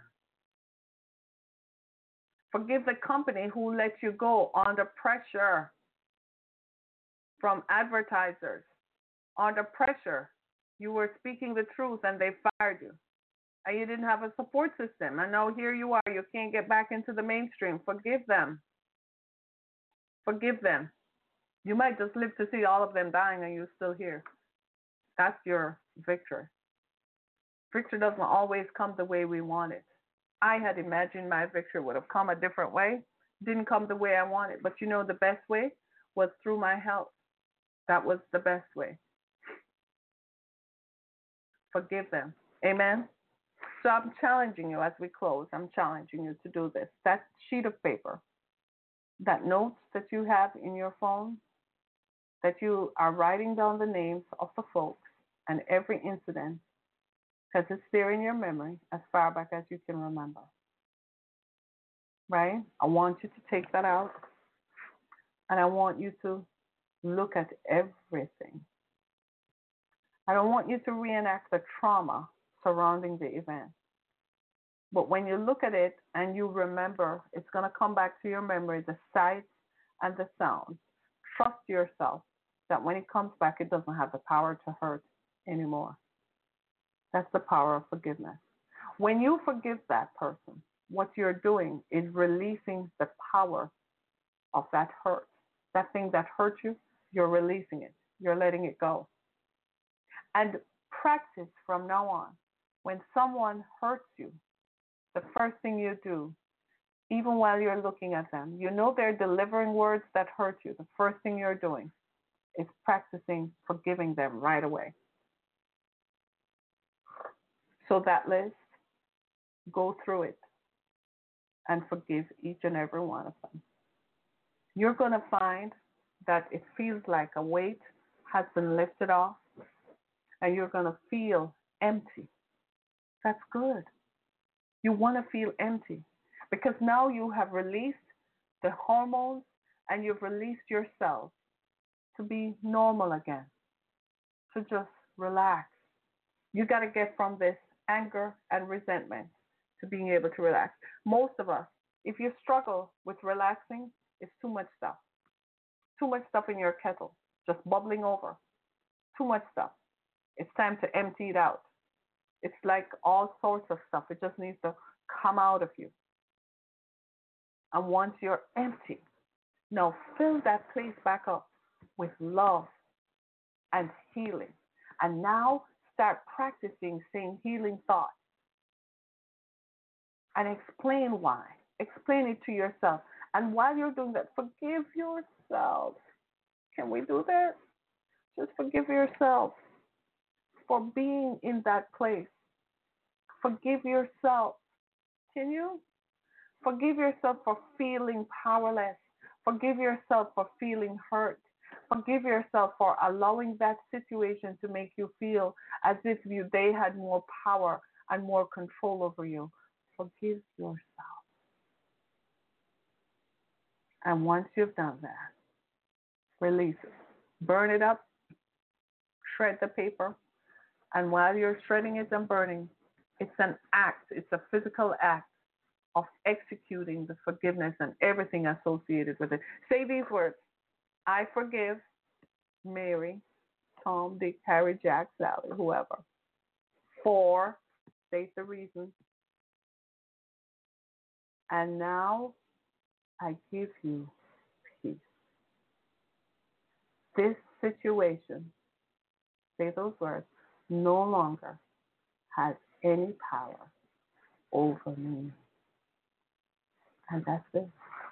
Forgive the company who let you go under pressure from advertisers. Under pressure. You were speaking the truth and they fired you. And you didn't have a support system. And now here you are. You can't get back into the mainstream. Forgive them. Forgive them. You might just live to see all of them dying and you're still here. That's your victory. Victory doesn't always come the way we want it. I had imagined my victory would have come a different way. Didn't come the way I wanted. But you know the best way was through my health. That was the best way. Forgive them. Amen? So I'm challenging you as we close. I'm challenging you to do this. That sheet of paper, that notes that you have in your phone, that you are writing down the names of the folks and every incident, because it's there in your memory as far back as you can remember. Right? I want you to take that out, and I want you to look at everything. I don't want you to reenact the trauma surrounding the event. But when you look at it and you remember, it's going to come back to your memory, the sights and the sounds. Trust yourself that when it comes back, it doesn't have the power to hurt anymore. That's the power of forgiveness. When you forgive that person, what you're doing is releasing the power of that hurt. That thing that hurt you, you're releasing it. You're letting it go. And practice from now on. When someone hurts you, the first thing you do, even while you're looking at them, you know they're delivering words that hurt you. The first thing you're doing is practicing forgiving them right away. So that list, go through it and forgive each and every one of them. You're going to find that it feels like a weight has been lifted off and you're going to feel empty. That's good. You want to feel empty because now you have released the hormones and you've released yourself to be normal again, to just relax. You got to get from this anger and resentment to being able to relax. Most of us, if you struggle with relaxing, it's too much stuff. Too much stuff in your kettle, just bubbling over. Too much stuff. It's time to empty it out. It's like all sorts of stuff. It just needs to come out of you. And once you're empty, now fill that place back up with love and healing. And now start practicing saying healing thoughts. And explain why. Explain it to yourself. And while you're doing that, forgive yourself. Can we do that? Just forgive yourself for being in that place. Forgive yourself. Can you? Forgive yourself for feeling powerless. Forgive yourself for feeling hurt. Forgive yourself for allowing that situation to make you feel as if they had more power and more control over you. Forgive yourself. And once you've done that, release it. Burn it up. Shred the paper. And while you're shredding it and burning, it's an act. It's a physical act of executing the forgiveness and everything associated with it. Say these words: I forgive Mary, Tom, Dick, Harry, Jack, Sally, whoever, for, state the reason, and now I give you peace. This situation, say those words, no longer has any power over me. And that's it.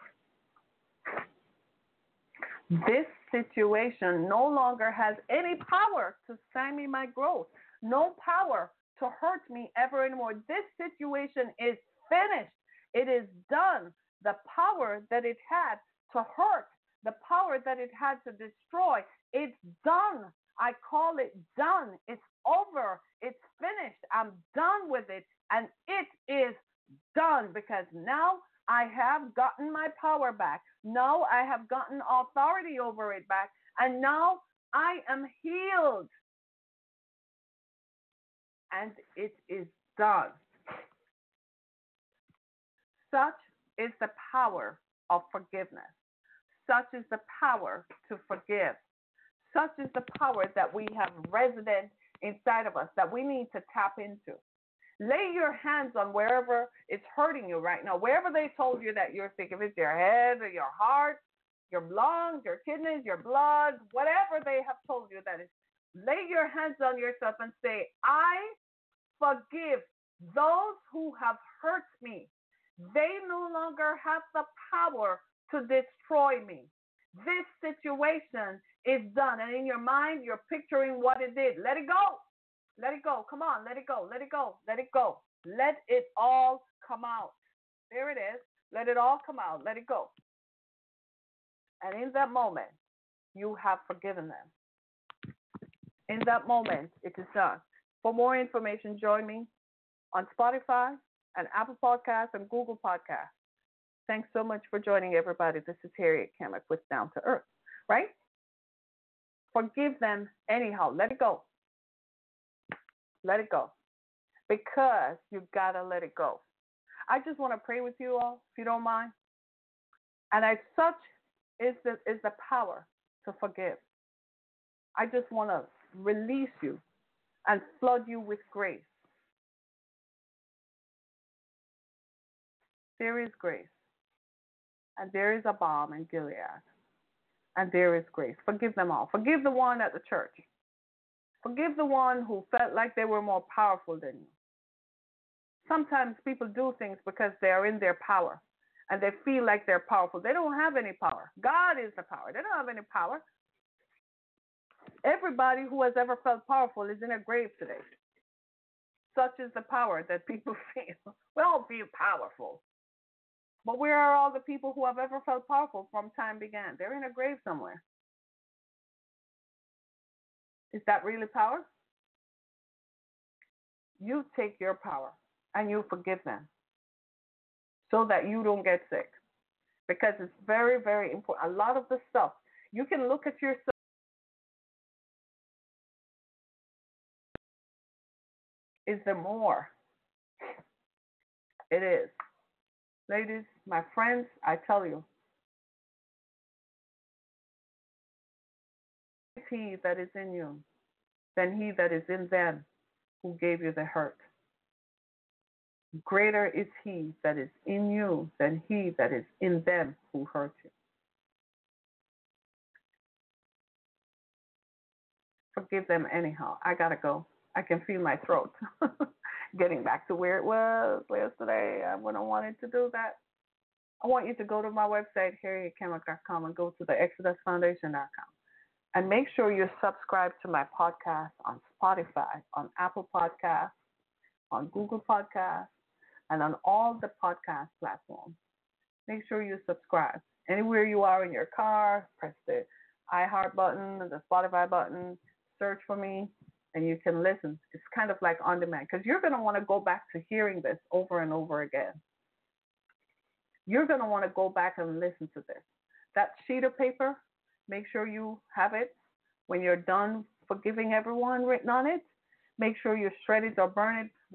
This situation no longer has any power to stymie my growth, no power to hurt me ever anymore. This situation is finished. It is done. The power that it had to hurt, the power that it had to destroy, it's done. I call it done. It's over. It's finished. I'm done with it. And it is done because now I have gotten my power back. Now I have gotten authority over it back. And now I am healed. And it is done. Such is the power of forgiveness. Such is the power to forgive. Such is the power that we have resident inside of us that we need to tap into. Lay your hands on wherever it's hurting you right now, wherever they told you that you're sick, if it's your head or your heart, your lungs, your kidneys, your blood, whatever they have told you that is. Lay your hands on yourself and say, I forgive those who have hurt me. They no longer have the power to destroy me. This situation is done. And in your mind, you're picturing what it did. Let it go. Let it go. Come on, let it go. Let it go. Let it go. Let it all come out. There it is. Let it all come out. Let it go. And in that moment, you have forgiven them. In that moment, it is done. For more information, join me on Spotify and Apple Podcasts and Google Podcasts. Thanks so much for joining, everybody. This is Harriet Kamek with Down to Earth, right? Forgive them anyhow. Let it go. Let it go. Because you got to let it go. I just want to pray with you all, if you don't mind. And as such is the power to forgive. I just want to release you and flood you with grace. There is grace. And there is a balm in Gilead. And there is grace. Forgive them all. Forgive the one at the church. Forgive the one who felt like they were more powerful than you. Sometimes people do things because they are in their power and they feel like they're powerful. They don't have any power. God is the power. They don't have any power. Everybody who has ever felt powerful is in a grave today. Such is the power that people feel. We all feel powerful. But where are all the people who have ever felt powerful from time began? They're in a grave somewhere. Is that really power? You take your power and you forgive them so that you don't get sick. Because it's very, very important. A lot of the stuff, you can look at yourself. Is there more? It is. Ladies, my friends, I tell you, he that is in you than he that is in them who gave you the hurt. Greater is he that is in you than he that is in them who hurt you. Forgive them anyhow. I gotta go. I can feel my throat getting back to where it was yesterday. I wouldn't wanted to do that. I want you to go to my website, harrietkemmett.com, and go to the ExodusFoundation.com. And make sure you're subscribed to my podcast on Spotify, on Apple Podcasts, on Google Podcasts, and on all the podcast platforms. Make sure you subscribe. Anywhere you are in your car, press the iHeart button, the Spotify button, search for me, and you can listen. It's kind of like on demand because you're going to want to go back to hearing this over and over again. You're going to want to go back and listen to this. That sheet of paper, make sure you have it when you're done forgiving everyone written on it. Make sure you shred it or burn it.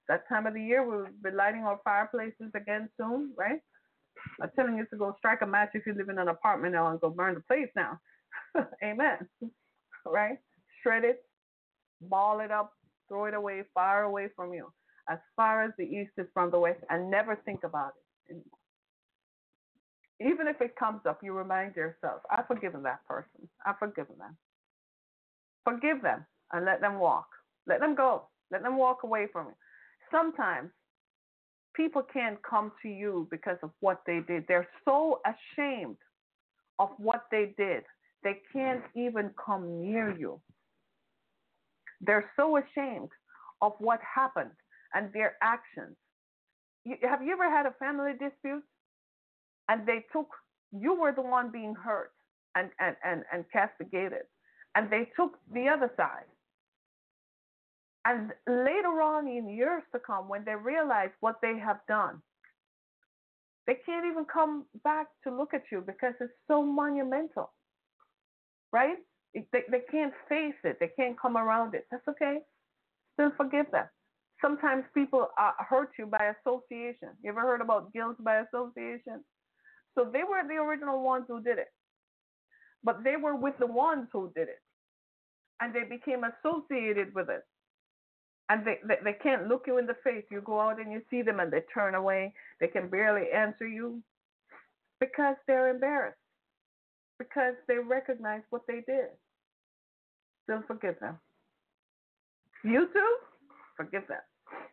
that time of the year. We'll be lighting our fireplaces again soon, right? I'm telling you to go strike a match if you live in an apartment now and go burn the place now. Amen. Right? Shred it, ball it up, throw it away, far away from you, as far as the east is from the west, and never think about it anymore. Even if it comes up, you remind yourself, I've forgiven that person. I've forgiven them. Forgive them and let them walk. Let them go. Let them walk away from you. Sometimes people can't come to you because of what they did. They're so ashamed of what they did. They can't even come near you. They're so ashamed of what happened and their actions. Have you ever had a family dispute and you were the one being hurt and castigated, and they took the other side? And later on in years to come, when they realize what they have done, they can't even come back to look at you because it's so monumental, right? They can't face it. They can't come around it. That's okay. Still forgive them. Sometimes people hurt you by association. You ever heard about guilt by association? So they were the original ones who did it, but they were with the ones who did it, and they became associated with it. And they can't look you in the face. You go out and you see them and they turn away. They can barely answer you because they're embarrassed, because they recognize what they did. Still forgive them. You too, forgive them.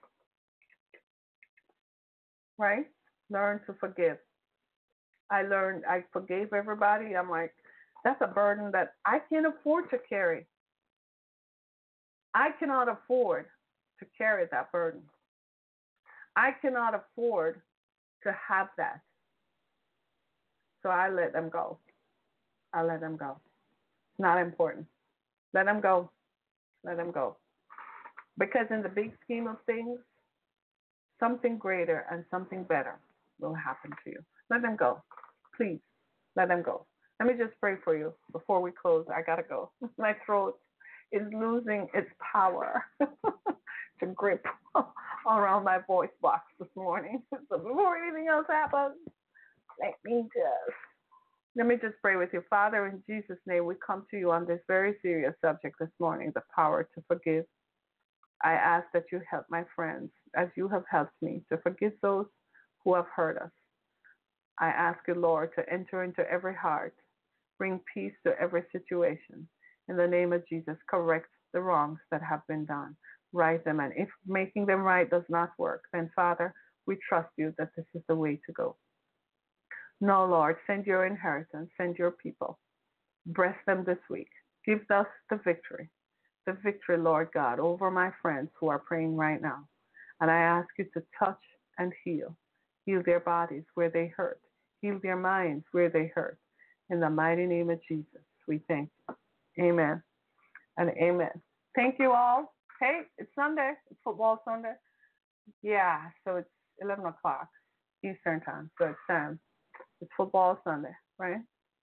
Right? Learn to forgive. I forgave everybody. I'm like, that's a burden that I can't afford to carry. I cannot afford to carry that burden. I cannot afford to have that. So I let them go. I let them go. It's not important. Let them go. Let them go. Because in the big scheme of things, something greater and something better will happen to you. Let them go. Please, let them go. Let me just pray for you before we close. I got to go. My throat is losing its power to grip around my voice box this morning. So before anything else happens, let me just pray with you. Father, in Jesus' name, we come to you on this very serious subject this morning, the power to forgive. I ask that you help my friends, as you have helped me, to forgive those who have hurt us. I ask you, Lord, to enter into every heart, bring peace to every situation. In the name of Jesus, correct the wrongs that have been done. Right them. And if making them right does not work, then, Father, we trust you that this is the way to go. No, Lord, send your inheritance, send your people. Bless them this week. Give us the victory, Lord God, over my friends who are praying right now. And I ask you to touch and heal. Heal their bodies where they hurt. Heal their minds where they hurt. In the mighty name of Jesus, we thank you. Amen and amen. Thank you all. Hey, it's Sunday. It's football Sunday. Yeah, so it's 11 o'clock Eastern time. So it's football Sunday, right?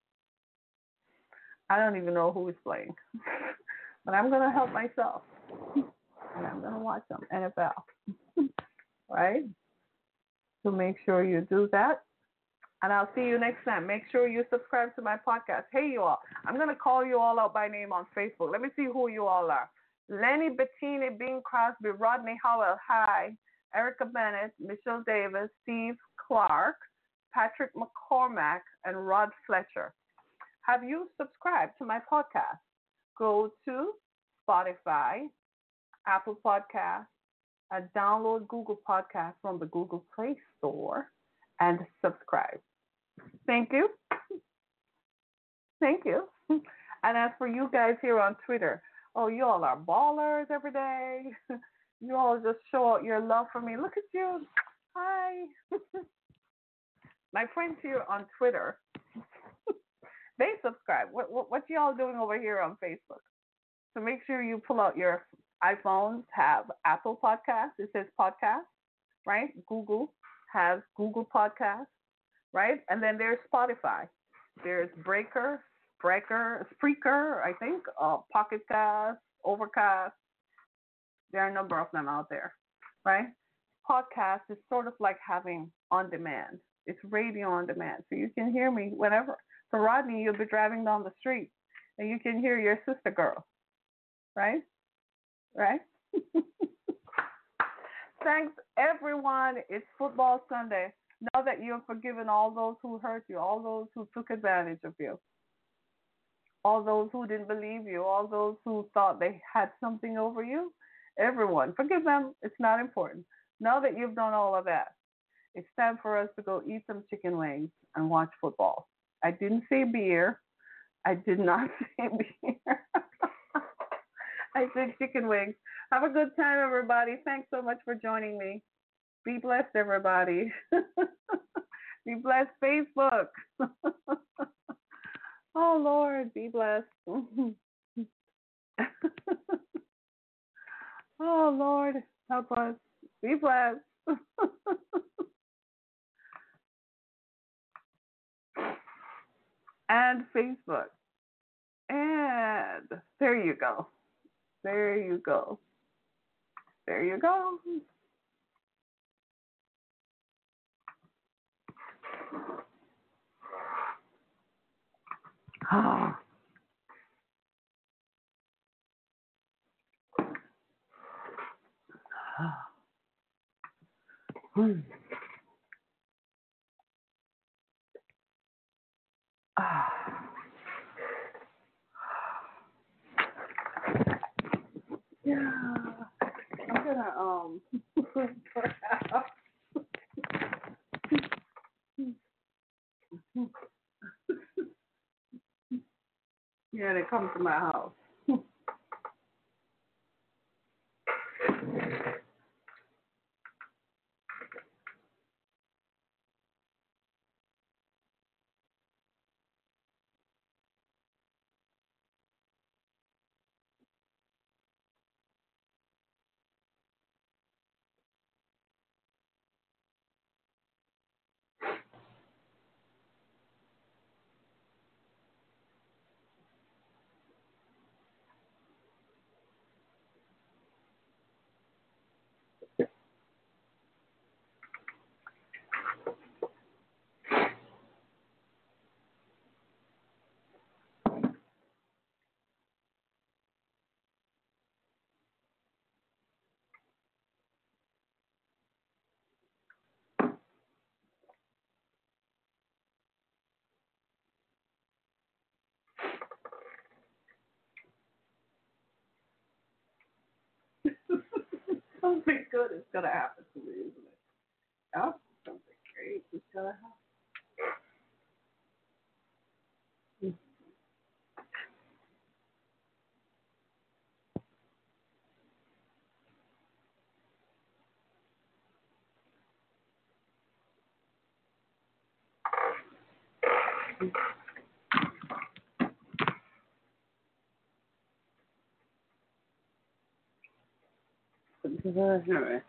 I don't even know who is playing. But I'm going to help myself. And I'm going to watch some NFL. Right? So make sure you do that. And I'll see you next time. Make sure you subscribe to my podcast. Hey, you all. I'm going to call you all out by name on Facebook. Let me see who you all are. Lenny Bettini, Bing Crosby, Rodney Howell, hi. Erica Bennett, Michelle Davis, Steve Clark, Patrick McCormack, and Rod Fletcher. Have you subscribed to my podcast? Go to Spotify, Apple Podcasts, and download Google Podcasts from the Google Play Store and subscribe. Thank you. Thank you. And as for you guys here on Twitter, oh, you all are ballers every day. You all just show out your love for me. Look at you. Hi. My friends here on Twitter, they subscribe. What you all doing over here on Facebook? So make sure you pull out your iPhones, have Apple Podcasts. It says podcast, right? Google has Google Podcasts, right? And then there's Spotify. There's Breaker, Spreaker, I think, Pocket Cast, Overcast. There are a number of them out there, right? podcast is sort of like having on demand. It's radio on demand. So you can hear me whenever. For Rodney, you'll be driving down the street and you can hear your sister girl, right? Right? Thanks, everyone. It's Football Sunday. Now that you have forgiven all those who hurt you, all those who took advantage of you, all those who didn't believe you, all those who thought they had something over you, everyone, forgive them. It's not important. Now that you've done all of that, it's time for us to go eat some chicken wings and watch football. I didn't say beer. I did not say beer. I said chicken wings. Have a good time, everybody. Thanks so much for joining me. Be blessed, everybody. Be blessed, Facebook. Oh, Lord, be blessed. Oh, Lord, help us. Be blessed. And Facebook. And there you go. There you go. There you go. Ah. Hmm. Ah. Yeah. I'm gonna yeah, they come to my house. Something good is gonna happen to me, isn't it? Oh, something great is gonna happen. Anyway.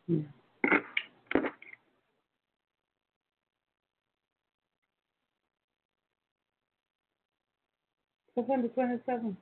Yeah. 427.